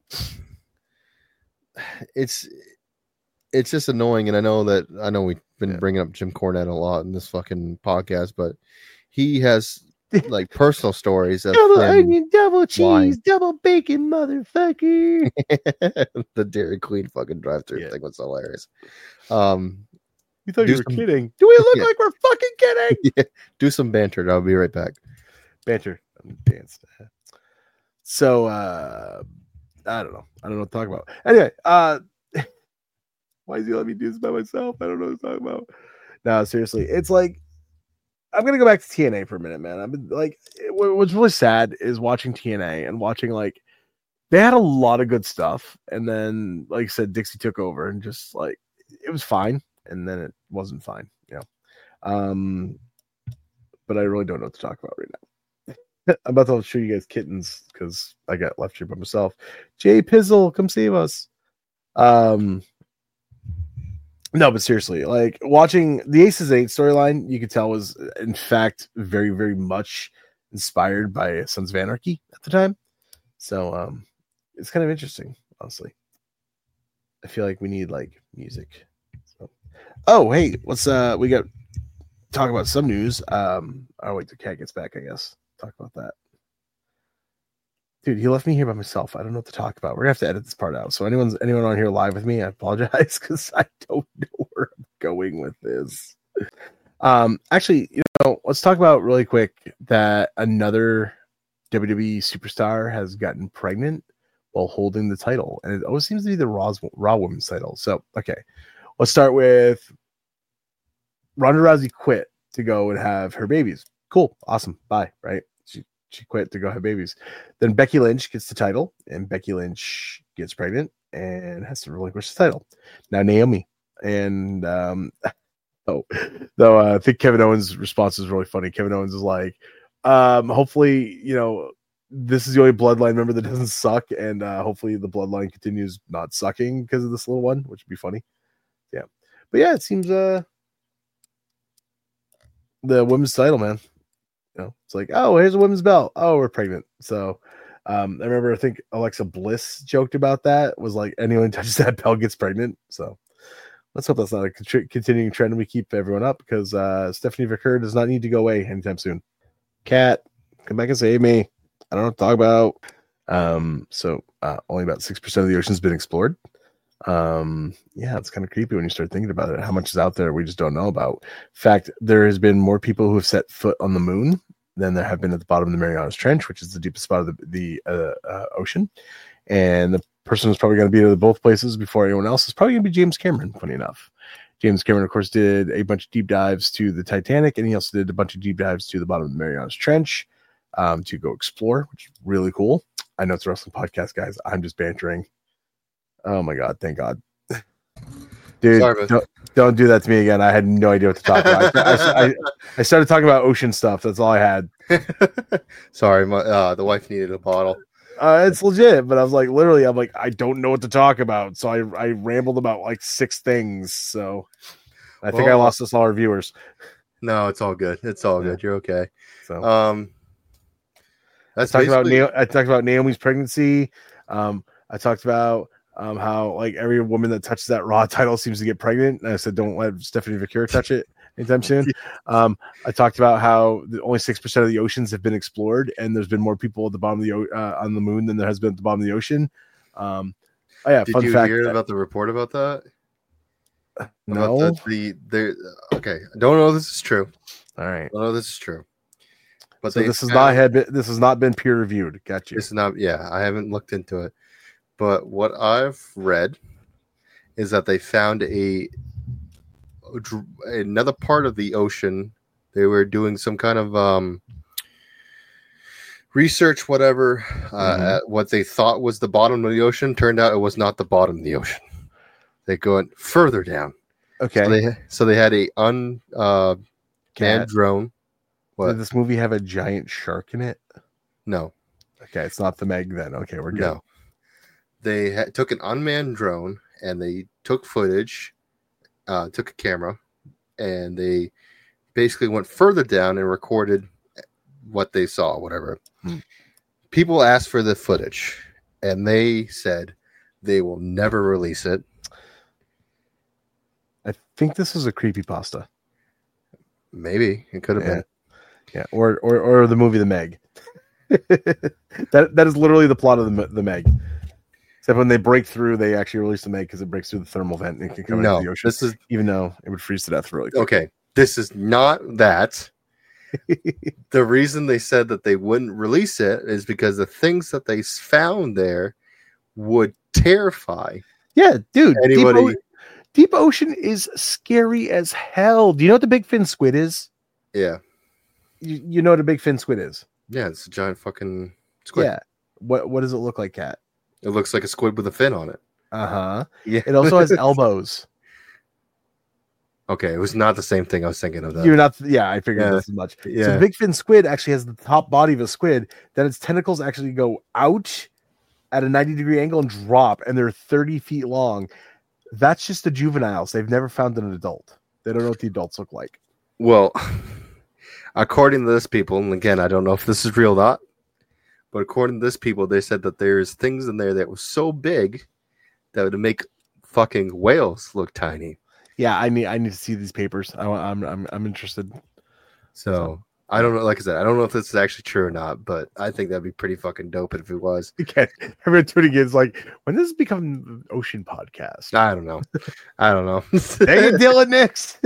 it's it's just annoying, and I know that I know we've been Yeah. bringing up Jim Cornette a lot in this fucking podcast, but he has like personal stories of Double him- onion, double cheese, lying. double bacon, motherfucker. the Dairy Queen fucking drive-through Yeah. thing was hilarious. Um, You thought Do you were some- kidding? Do we look Yeah. like we're fucking kidding? yeah, do some banter. I'll be right back. Banter, dance. So uh, I don't know. I don't know what to talk about. Anyway, uh, why is he letting me do this by myself? I don't know what to talk about. No, seriously, it's like I'm gonna go back to T N A for a minute, man. I've been like, it, what- what's really sad is watching T N A and watching like they had a lot of good stuff, and then like I said, Dixie took over and just like it was fine, and then it wasn't fine, you know. Um, but I really don't know what to talk about right now. I'm about to show you guys kittens because I got left here by myself. Jay Pizzle, come save us. Um, no, but seriously, like watching the Aces Eight storyline, you could tell was in fact very, very much inspired by Sons of Anarchy at the time. So um, it's kind of interesting, honestly. I feel like we need like music. So, oh, hey, let's uh, we got talk about some news. Um, I'll wait till Cat gets back, I guess. Talk about that. Dude, he left me here by myself. I don't know what to talk about. We're gonna have to edit this part out. So anyone's anyone on here live with me, I apologize because I don't know where I'm going with this. Um, actually, you know, let's talk about really quick that another W W E superstar has gotten pregnant while holding the title, and it always seems to be the Raw, Raw Women's title. So, okay, let's start with Ronda Rousey quit to go and have her babies. Cool, awesome, bye. Right? She she quit to go have babies. Then Becky Lynch gets the title, and Becky Lynch gets pregnant and has to relinquish the title. Now Naomi and um, oh, though uh, I think Kevin Owens' response is really funny. Kevin Owens is like, um, hopefully, you know, this is the only bloodline member that doesn't suck, and uh, hopefully the bloodline continues not sucking because of this little one, which would be funny. Yeah, but yeah, it seems uh the women's title, man. You know, it's like, oh, here's a women's belt. Oh, we're pregnant. So um, I remember I think Alexa Bliss joked about that. Was like, anyone who touches that belt gets pregnant. So let's hope that's not a contri- continuing trend. We keep everyone up because uh, Stephanie Vicker does not need to go away anytime soon. Cat, come back and save me. I don't know what to talk about. Um, so uh, only about six percent of the ocean's been explored. Um, yeah, it's kind of creepy when you start thinking about it. How much is out there we just don't know about. In fact, there has been more people who have set foot on the moon than there have been at the bottom of the Marianas Trench, which is the deepest spot of the, the uh, uh, ocean. And the person who's probably going to be to both places before anyone else is probably going to be James Cameron, funny enough. James Cameron, of course, did a bunch of deep dives to the Titanic, and he also did a bunch of deep dives to the bottom of the Marianas Trench. um, to go explore, which is really cool. I know it's a wrestling podcast, guys. I'm just bantering. Oh my god! Thank God, dude. Sorry, don't, don't do that to me again. I had no idea what to talk about. I, I, I, I started talking about ocean stuff. That's all I had. Sorry, my uh, the wife needed a bottle. Uh, it's legit, but I was like, literally, I'm like, I don't know what to talk about, so I I rambled about like six things. So I think well, I lost us all our viewers. No, it's all good. It's all Yeah. good. You're okay. So Um, I that's talked about basically- Na- I talked about Naomi's pregnancy. Um, I talked about um how like every woman that touches that Raw title seems to get pregnant. And I said, don't let Stephanie Vaquer touch it anytime soon. Um, I talked about how the, only six percent of the oceans have been explored, and there's been more people at the bottom of the o- uh, on the moon than there has been at the bottom of the ocean. Um, oh yeah, Did fun you fact. hear that- about the report about that? no, About the, the the okay. I don't know if this is true. all right. I don't know if this is true. But So they this has found- not had been, this has not been peer reviewed. Got you. This is not. Yeah, I haven't looked into it. But what I've read is that they found a another part of the ocean. They were doing some kind of um, research, whatever. Uh, Mhm. at what they thought was the bottom of the ocean turned out it was not the bottom of the ocean. They go further down. Okay. So they so they had a un uh, manned Cat, drone. What? did this movie have a giant shark in it? No, Okay, it's not the Meg then. Okay, we're good. no. They ha- took an unmanned drone and they took footage, uh, took a camera, and they basically went further down and recorded what they saw, whatever. Hmm. People asked for the footage, and they said they will never release it. I think this is a creepypasta. Maybe it could have Yeah. been. Yeah, or or or the movie The Meg. that that is literally the plot of the the Meg. Except when they break through, they actually release the Meg because it breaks through the thermal vent and it can come No, into the ocean. this is Even though it would freeze to death really quick. okay. This is not that. The reason they said that they wouldn't release it is because the things that they found there would terrify Yeah, dude. Deep, anybody. o- Deep Ocean is scary as hell. Do you know what the big fin squid is? Yeah, You, you know what a big fin squid is? yeah, it's a giant fucking squid. Yeah. What what does it look like, Cat? It looks like a squid with a fin on it. Uh huh. Yeah. It also has elbows. Okay, it was not the same thing I was thinking of. That. You're not. Yeah, I figured Yeah. this as much. So Yeah. the big fin squid actually has the top body of a squid. Then its tentacles actually go out at a ninety degree angle and drop, and they're thirty feet long. That's just the juveniles. They've never found an adult. They don't know what the adults look like. Well, according to this people, and again, I don't know if this is real or not, but according to this people, they said that there's things in there that was so big that would make fucking whales look tiny. Yeah, I need. I need to see these papers. I, want- I'm. I'm. I'm interested. So I don't know. Like I said, I don't know if this is actually true or not, but I think that'd be pretty fucking dope if it was. Okay, everyone tuning in is like, when does this become an ocean podcast? I don't know. I don't know. Dang it, Dylan Nix.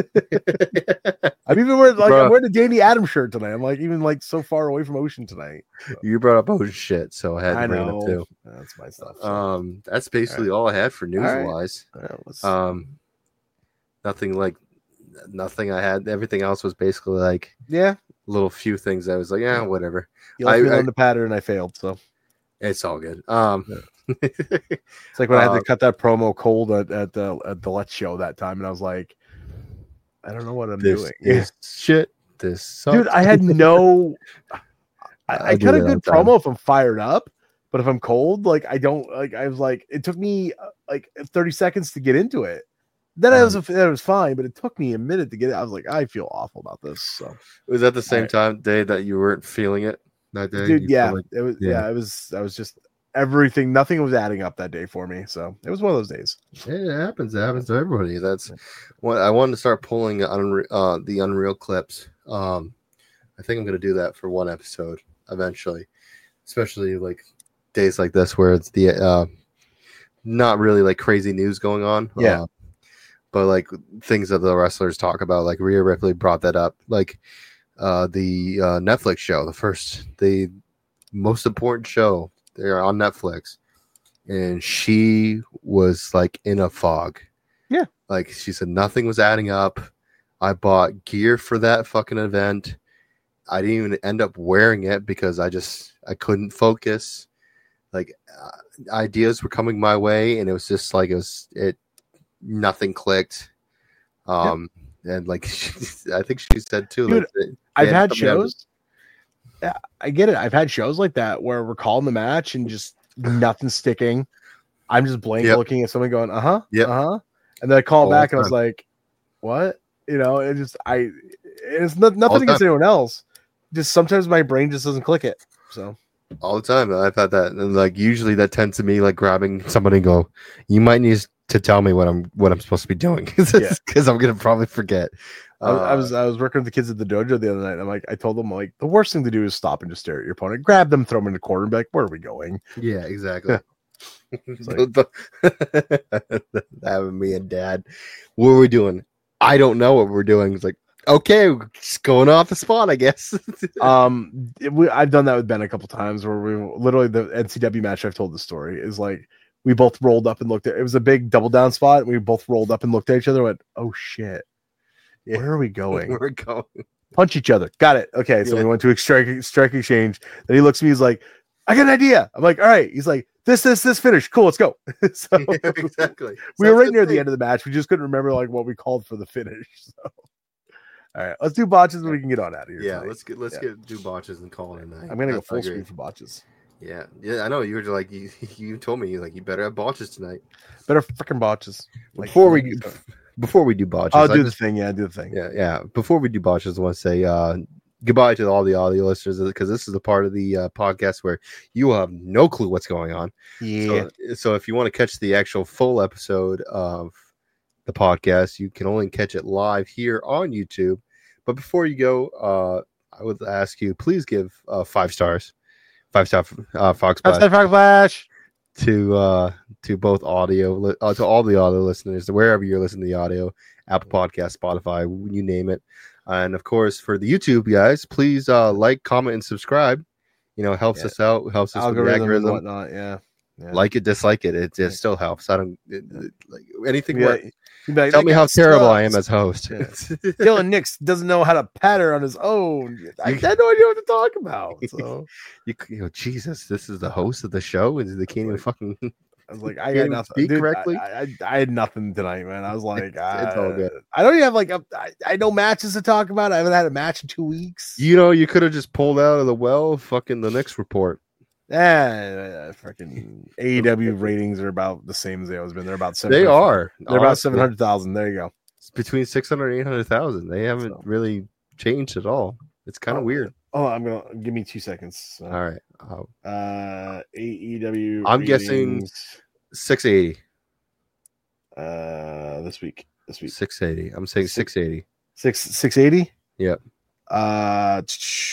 I'm even wearing like Bro. I'm wearing a Danny Adams shirt tonight. I'm like even like so far away from ocean tonight. You brought up ocean shit, so I had to I bring it know. up too. That's my stuff. so. Um, that's basically all I had for news right. wise. All right, let's- Um, nothing like nothing I had. Everything else was basically like yeah, little few things. I was like, yeah, whatever. you left I- me I- on the pattern. I failed. So It's all good. Um, it's like when I had Uh, to cut that promo cold at, at the at the Let's Show that time, and I was like, I don't know what I'm this doing. is shit. This sucks. Dude, I had no. I, I, I do cut a that all good the time. promo if I'm fired up, but if I'm cold, like I don't like. I was like, it took me uh, like thirty seconds to get into it. Then I Um, was that was fine, but it took me a minute to get it. I was like, I feel awful about this. So, was that the same Alright. time day that you weren't feeling it that day? dude, You yeah, felt like- it was. yeah. Yeah. it was. I was just everything. Nothing was adding up that day for me. So it was one of those days. yeah, it happens. It happens to everybody. That's what I wanted to start pulling Unre- uh, the Unreal clips. Um, I think I'm gonna do that for one episode eventually, especially like days like this where it's the uh, not really like crazy news going on. Yeah. uh, but like things that the wrestlers talk about, like Rhea Ripley brought that up, like uh, the uh, Netflix show, the first, the most important show. They're on Netflix, and she was like in a fog. Yeah. Like she said, nothing was adding up. I bought gear for that fucking event, I didn't even end up wearing it because I just I couldn't focus. Like uh, ideas were coming my way, and it was just like it was it. Nothing clicked. Um, yep. And like I think she said too. Dude, like, they, they I've had had shows. Yeah, I get it. I've had shows like that where we're calling the match and just nothing sticking. I'm just blank yep. looking at someone going, uh huh, yeah, uh huh, and then I call All back the and I was like, what? You know, it just I. It's not, nothing against anyone else. Just sometimes my brain just doesn't click it. So. All the time, I've had that, and like usually that tends to me like grabbing somebody and go, "You might need to tell me what I'm what I'm supposed to be doing," because yeah. I'm gonna probably forget. I, uh, I was I was working with the kids at the dojo the other night. And I'm like, I told them like the worst thing to do is stop and just stare at your opponent, grab them, throw them in the corner, and be like, "Where are we going?" Yeah, exactly. Like, that was me and Dad. What are we doing? I don't know what we're doing. It's like, okay, just going off the spot, I guess. um, it, we, I've done that with Ben a couple times where we literally the N C W match. I've told the story is like we both rolled up and looked at it. Was a big double down spot. And we both rolled up and looked at each other. And went, oh shit, yeah. Where are we going? Where are we going? Punch each other. Got it. Okay, so yeah. we went to a strike strike exchange. Then he looks at me. He's like, I got an idea. I'm like, all right. He's like, this, this, this finish. Cool, let's go. So yeah, exactly. We so were right near thing. the end of the match. We just couldn't remember like what we called for the finish. So. All right, let's do botches and we can get on out of here. Yeah, tonight. let's get let's yeah. get do botches and call it a night. I'm gonna go full screen for botches. Yeah, yeah, I know. You were like you, you told me like you better have botches tonight. Better freaking botches. Like, before we so. before we do botches, I'll do I the just, thing. Yeah, do the thing. Yeah, yeah. Before we do botches, I want to say uh, goodbye to all the audio listeners because this is the part of the uh, podcast where you have no clue what's going on. Yeah. So, so if you want to catch the actual full episode of the podcast, you can only catch it live here on YouTube. But before you go, uh, I would ask you, please give uh, five stars, five star uh, Fox Five star Fox Flash to uh, to both audio, uh, to all the audio listeners, wherever you're listening to the audio, Apple Podcast, Spotify, you name it. And of course, for the YouTube guys, please uh, like, comment, and subscribe. You know, it helps yeah. us out, helps us algorithm with the algorithm, and whatnot. Yeah. yeah, like it, dislike it, it, it still helps. I don't it, it, like anything. Yeah. Work. Like, Tell me how terrible sucks. I am as host. Yeah. Dylan Nix doesn't know how to patter on his own. I had no idea what to talk about. So you, you know, Jesus, this is the host of the show, and they can't even fucking. I was like, I got nothing. Speak Dude, correctly. I, I, I had nothing tonight, man. I was like, it's, uh, it's all good. I don't even have like a, I, I know matches to talk about. I haven't had a match in two weeks. You know, you could have just pulled out of the well, fucking the next report. Yeah, freaking A E W ratings are about the same as they always been. They're about seven. They are. They're honestly. about seven hundred thousand. There you go. It's between six hundred and eight hundred thousand. They haven't so. really changed at all. It's kind of oh, weird. Oh, I'm gonna give me two seconds. So. All right. I'll, uh, A E W. I'm ratings, guessing six eighty. Uh, this week. This week. six eighty. I'm saying six eighty. Six six eighty. Yep. Uh.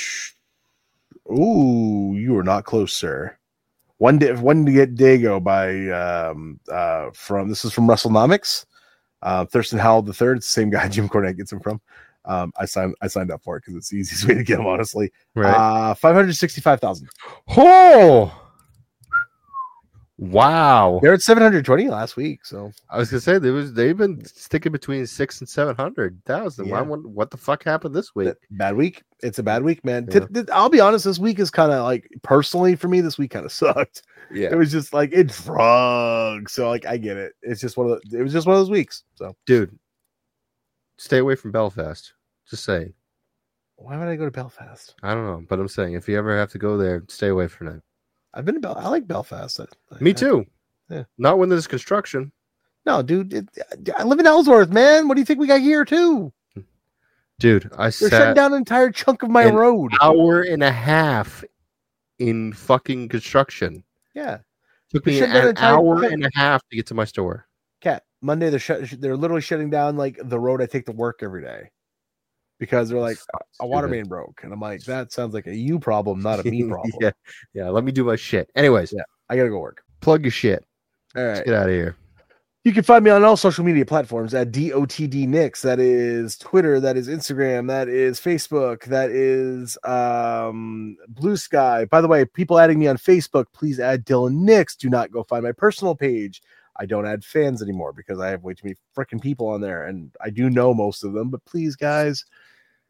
Ooh, you are not close, sir. One day, one day go by um uh from this is from WrestleNomics. Uh, Thurston Howell the third, same guy Jim Cornette gets him from. Um, I signed I signed up for it because it's the easiest way to get him, honestly. Right. Uh, five hundred sixty-five thousand. Oh, wow! They're at seven hundred twenty last week. So I was gonna say there was they've been sticking between six and seven hundred thousand. Yeah. Why? What the fuck happened this week? Bad week. It's a bad week, man. Yeah. T- t- I'll be honest. This week is kind of like personally for me. This week kind of sucked. Yeah, it was just like it drug. So like I get it. It's just one of the, it was just one of those weeks. So dude, stay away from Belfast. Just saying. Why would I go to Belfast? I don't know, but I'm saying if you ever have to go there, stay away from it. I've been to Bel. I like Belfast. I, Me too. I, yeah. Not when there's construction. No, dude. It, I live in Ellsworth, man. What do you think we got here too? Dude, I They're sat shutting down an entire chunk of my an road. Hour and a half in fucking construction. Yeah, took me an, an hour cat. and a half to get to my store. Cat Monday, they're shut. They're literally shutting down like the road I take to work every day because they're like a water main broke, and I'm like, that sounds like a you problem, not a me problem. yeah, yeah. Let me do my shit. Anyways, yeah, I gotta go work. Plug your shit. All right, let's get out of here. You can find me on all social media platforms at D O T D Nix. That is Twitter. That is Instagram. That is Facebook. That is um, Blue Sky. By the way, people adding me on Facebook, please add Dylan Nix. Do not go find my personal page. I don't add fans anymore because I have way too many freaking people on there, and I do know most of them. But please, guys,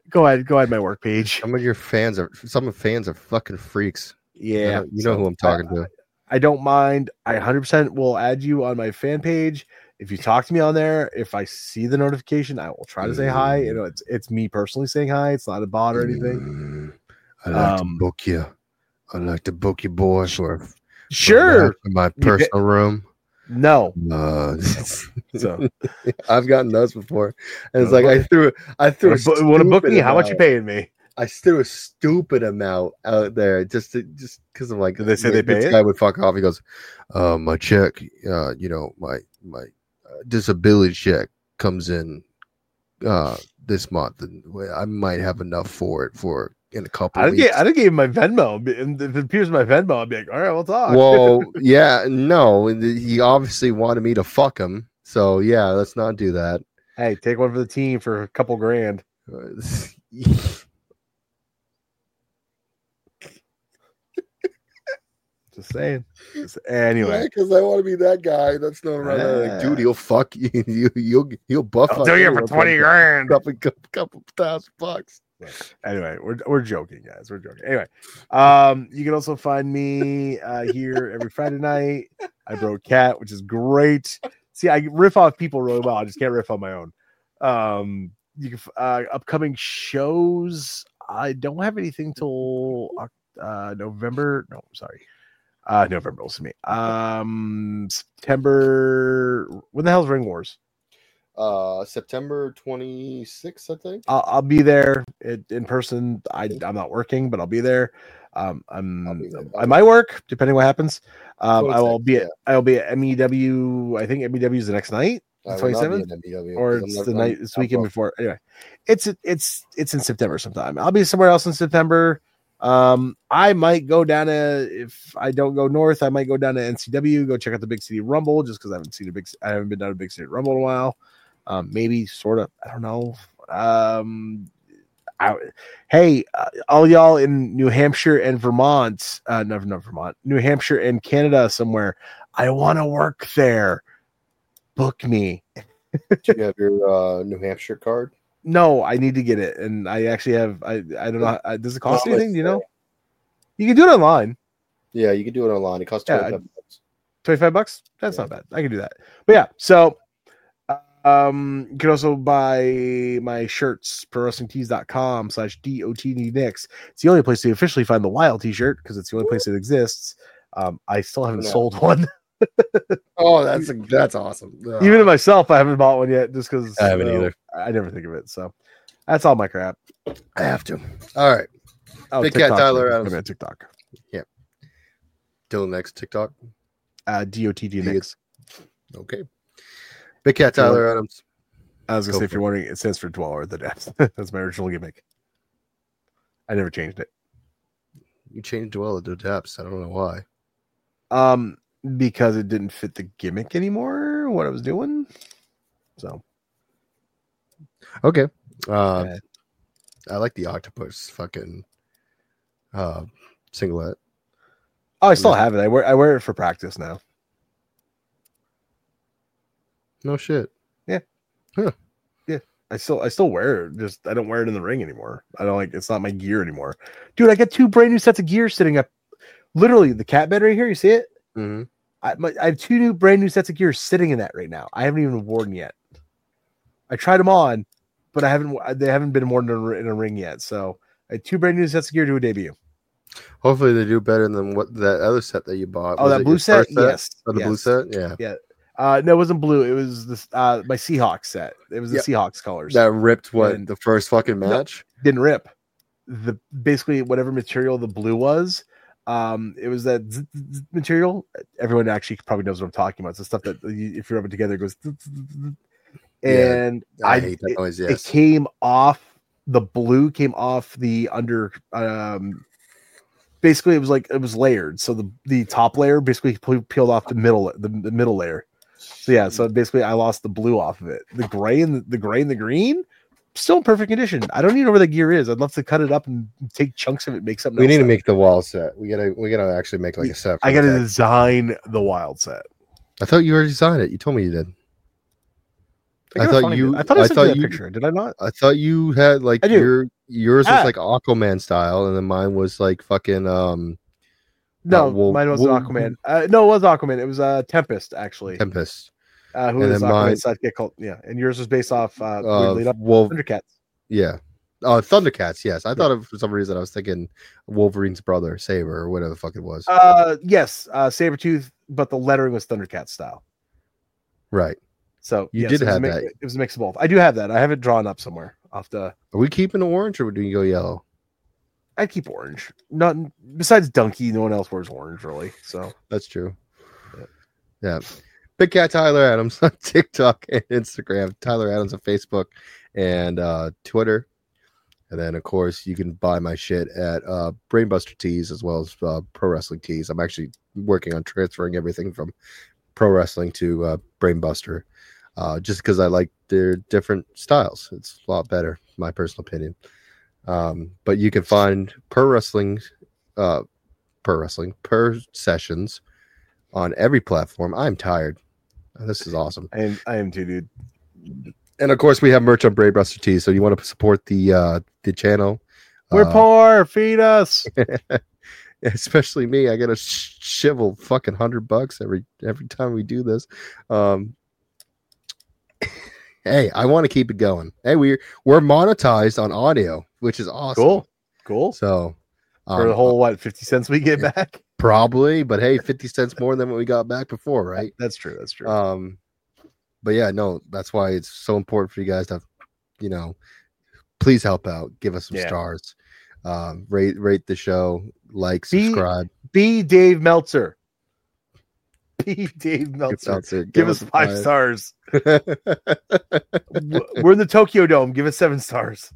go ahead, go ahead. My work page. Some of your fans are some of fans are fucking freaks. Yeah, you know, you know so who I'm talking I, to. I don't mind. I one hundred percent will add you on my fan page. If you talk to me on there, if I see the notification, I will try to say hi. You know, it's it's me personally saying hi. It's not a bot or anything. Mm, I like Um, to book you. I like to book you, boy, for Sure. for my You personal room. No. Uh, So I've gotten those before, and it's Wanna like I threw I threw a want to book stupid me? How much you amount. paying me? I threw a stupid amount out there just to, just because I'm like, Did they say they pay this it? guy would fuck off. He goes, uh, my check, uh, you know, my my uh, disability check comes in uh this month, and I might have enough for it for in a couple I of didn't weeks. get. I didn't give him my Venmo, and if it appears my Venmo, I'd be like, all right, we'll talk. Well, yeah, no, he obviously wanted me to fuck him, so yeah, let's not do that. Hey, take one for the team for a couple grand. Just saying. Just, anyway, because I want to be that guy that's not around there like, dude, Ah. he'll fuck you, you he'll he'll buff. I'll fuck do you for anyone twenty a grand. couple, couple, couple thousand bucks. Anyway, we're we're joking, guys. We're joking. Anyway, um, you can also find me uh, here every Friday night. I broke cat, which is great. See, I riff off people really well. I just can't riff on my own. Um, you can uh, upcoming shows. I don't have anything till uh, November. No, sorry, uh, November. Listen to me. Um, September. When the hell's Ring Wars? Uh, September twenty-sixth, I think. I'll, I'll be there in, in person. I, I'm not working, but I'll be there. Um, I'm, I'll be there. I might work depending what happens. Um, I will be twenty-sixth, at, I will be at M E W. I think M E W is the next night, I will not be twenty-seventh, in M B W, or 'cause I'm it's not- the I'm- night this I'm weekend booked. before. Anyway, it's it's it's in September sometime. I'll be somewhere else in September. Um, I might go down to, if I don't go north, I might go down to N C W, go check out the Big City Rumble, just because I haven't seen a big, I haven't been down to Big City Rumble in a while. Um, maybe sort of, I don't know. Um, I, hey, uh, all y'all in New Hampshire and Vermont, uh, no, not Vermont, New Hampshire and Canada somewhere. I want to work there. Book me. Do you have your uh, New Hampshire card? No, I need to get it, and I actually have. I I don't know. Uh, does it cost No, anything? it's, Do you know? uh, You can do it online. Yeah, you can do it online. It costs Yeah, twenty-five bucks. twenty-five bucks. That's Yeah. not bad. I can do that. But yeah, so um, you can also buy my shirts, pro wrestling tees dot com slash D O T D Nix. It's the only place to officially find the Wild t-shirt because it's the only place it exists. Um, I still haven't No. sold one. Oh, that's a, that's awesome. Ugh. Even to myself, I haven't bought one yet just because I haven't either. I never think of it. So that's all my crap. I have to. All right, Oh, Big Cat TikTok, Tyler man. Adams. I'm on TikTok. till next TikTok. Uh, D O T D Nix. Okay. Big Cat Tyler Adams. I was gonna Go say, if for you're wondering, it stands for Dweller of the Depths. That's my original gimmick. I never changed it. You changed well at the depths. I don't know why. Um, because it didn't fit the gimmick anymore. What I was doing. So Okay. Uh, Yeah. I like the octopus fucking uh, singlet. oh, I still have it. I wear I wear it for practice now. No shit. I still I still wear it. Just I don't wear it in the ring anymore. I don't like it's not my gear anymore. Dude, I got two brand new sets of gear sitting up. Literally, the cat bed right here. You see it? Mm-hmm. I, my, I have two new brand new sets of gear sitting in that right now. I haven't even worn yet. I tried them on, but I haven't. They haven't been worn in a, in a ring yet. So I had two brand new sets of gear to a debut. Hopefully they do better than what that other set that you bought. Oh, Was that it blue your set? first Yes. Oh, the yes. blue set? Yeah. Uh, no, it wasn't blue. It was this uh my Seahawks set. It was the Yep. Seahawks colors. That ripped what And- the first fucking No. match? Didn't rip. The basically whatever material the blue was. Um, it was that zzz, zzz material. Everyone actually probably knows what I'm talking about. It's the stuff that you, if you rub it together, it goes. zzz, zzz, zzz. Yeah, And I, I, hate that it, noise. it Yes. came off. The blue came off the under. Um, basically, it was like it was layered. So the the top layer basically pe- peeled off the middle the, the middle layer. So yeah, so basically I lost the blue off of it. The gray and the, the gray and the green, still in perfect condition. I don't even know where the gear is. I'd love to cut it up and take chunks of it, make something. We else need to out. make the wall set. We gotta we gotta actually make like a set. for I the gotta tag. design the wild set. I thought you already designed it. You told me you did. I got a thought funny- you- I thought I, I sent thought you that you- picture. Did I not? I thought you had like I do. your yours Ah. was like Aquaman style, and then mine was like fucking um No, uh, Wolf- mine wasn't Wolf- Aquaman. Uh, no, it was Aquaman. It was uh, Tempest, actually. Tempest. Uh, who And is then mine- Aquaman's sidekick called? Yeah, and yours was based off uh, Uh, weirdly enough, Wolf. Thundercats. Yeah. Uh, Thundercats. Yes, I thought of for some reason I was thinking Wolverine's brother, Saber, or whatever the fuck it was. Uh, yes, uh, Sabretooth, but the lettering was Thundercat style. Right. So You yes, did it was a have mix- that. It was a mix of both. I do have that. I have it drawn up somewhere. Off the. Are we keeping the orange or do you go yellow? I keep orange. Not besides Donkey, no one else wears orange really. So That's true. Yeah. Big Cat Tyler Adams on TikTok and Instagram. Tyler Adams on Facebook and uh, Twitter. And then, of course, you can buy my shit at uh, Brainbuster Tees as well as uh, Pro Wrestling Tees. I'm actually working on transferring everything from Pro Wrestling to uh, Brainbuster uh, just because I like their different styles. It's a lot better, in my personal opinion. Um, but you can find Pro Wrestling, uh, Pro Wrestling, Per Sessions on every platform. I'm tired. This is awesome. I am. I am too, dude. And of course, we have merch on Brainbuster Tees. So you want to support the uh, the channel. We're uh, poor. Feed us. especially me. I get a sh- shivel fucking hundred bucks every every time we do this. Um, hey, I want to keep it going. Hey, we're we're monetized on audio, which is awesome. Cool. Cool. So For um, the whole what fifty cents we get back. probably, but hey, fifty cents more than what we got back before, right? That's true. That's true. Um, but yeah, no, that's why it's so important for you guys to, you know, please help out, give us some Yeah. stars, um, rate rate the show, like, Be- subscribe, Be Dave Meltzer. Be Dave give, Meltzer. us, give, Give us five a stars. W- We're in the Tokyo Dome. Give us seven stars.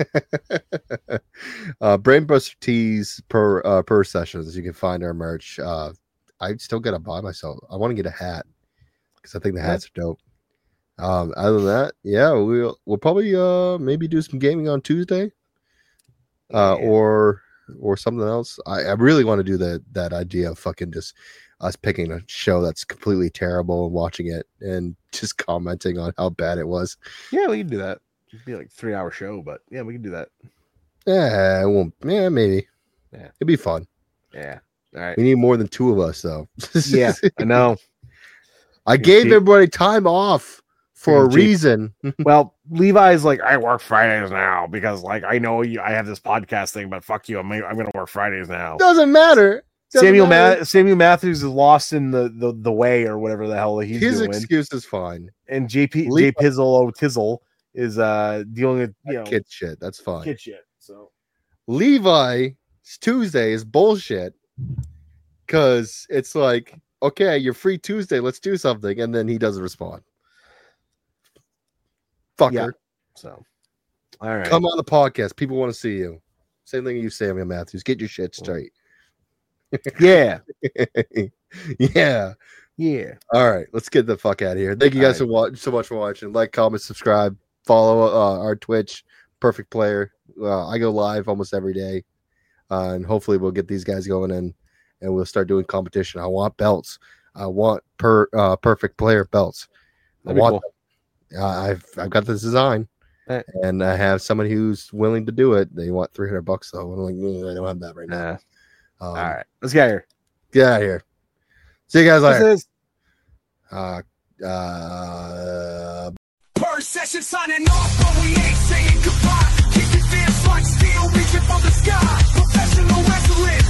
uh, Brainbuster Tees per uh, per sessions. You can find our merch. Uh, I still gotta buy myself. I want to get a hat because I think the hats are dope. Um, other than that, yeah, we'll we'll probably uh maybe do some gaming on Tuesday, uh, Yeah. or or something else. I, I really want to do that that idea of fucking just us picking a show that's completely terrible and watching it and just commenting on how bad it was. Yeah, we can do that. It'd be like a three hour show, but yeah, we can do that. Yeah, it won't. Yeah, maybe. Yeah. It'd be fun. Yeah. All right. We need more than two of us, though. Yeah, I know. I gave J- everybody time off for a J- reason. Well, Levi's like, I work Fridays now because, like, I know you. I have this podcast thing, but fuck you. I'm I'm gonna work Fridays now. Doesn't matter. Doesn't Samuel matter. Ma- Samuel Matthews is lost in the, the the way or whatever the hell he's His doing, excuse is fine. and J P Levi- J Pizzle O Tizzle is uh dealing with you know Kid shit. That's fine. kid shit. So Levi's Tuesday is bullshit because it's like, okay, you're free Tuesday. Let's do something, and then he doesn't respond. Fucker. Yeah. so all right. Come on the podcast. People want to see you. Same thing you, Samuel Matthews. Get your shit straight. Yeah. Yeah. Yeah. All right. Let's get the fuck out of here. Thank you guys All so, wa- so much for watching. Like, comment, subscribe, follow uh, our Twitch. Perfect Player. Uh, I go live almost every day, uh, and hopefully we'll get these guys going and and we'll start doing competition. I want belts. I want per uh, Perfect Player belts. I That'd be want. cool. them. Uh, I've I've got this design. Right. And I have somebody who's willing to do it. They want three hundred bucks though. I'm like, "Mm, I don't have that right now. Nah. Um, All right. Let's get out of here. Get out of here. See you guys This later. is Uh, uh, Per session signing off, but we ain't saying goodbye. Keep your fierce like steel reaching for the sky. Professional wrestling.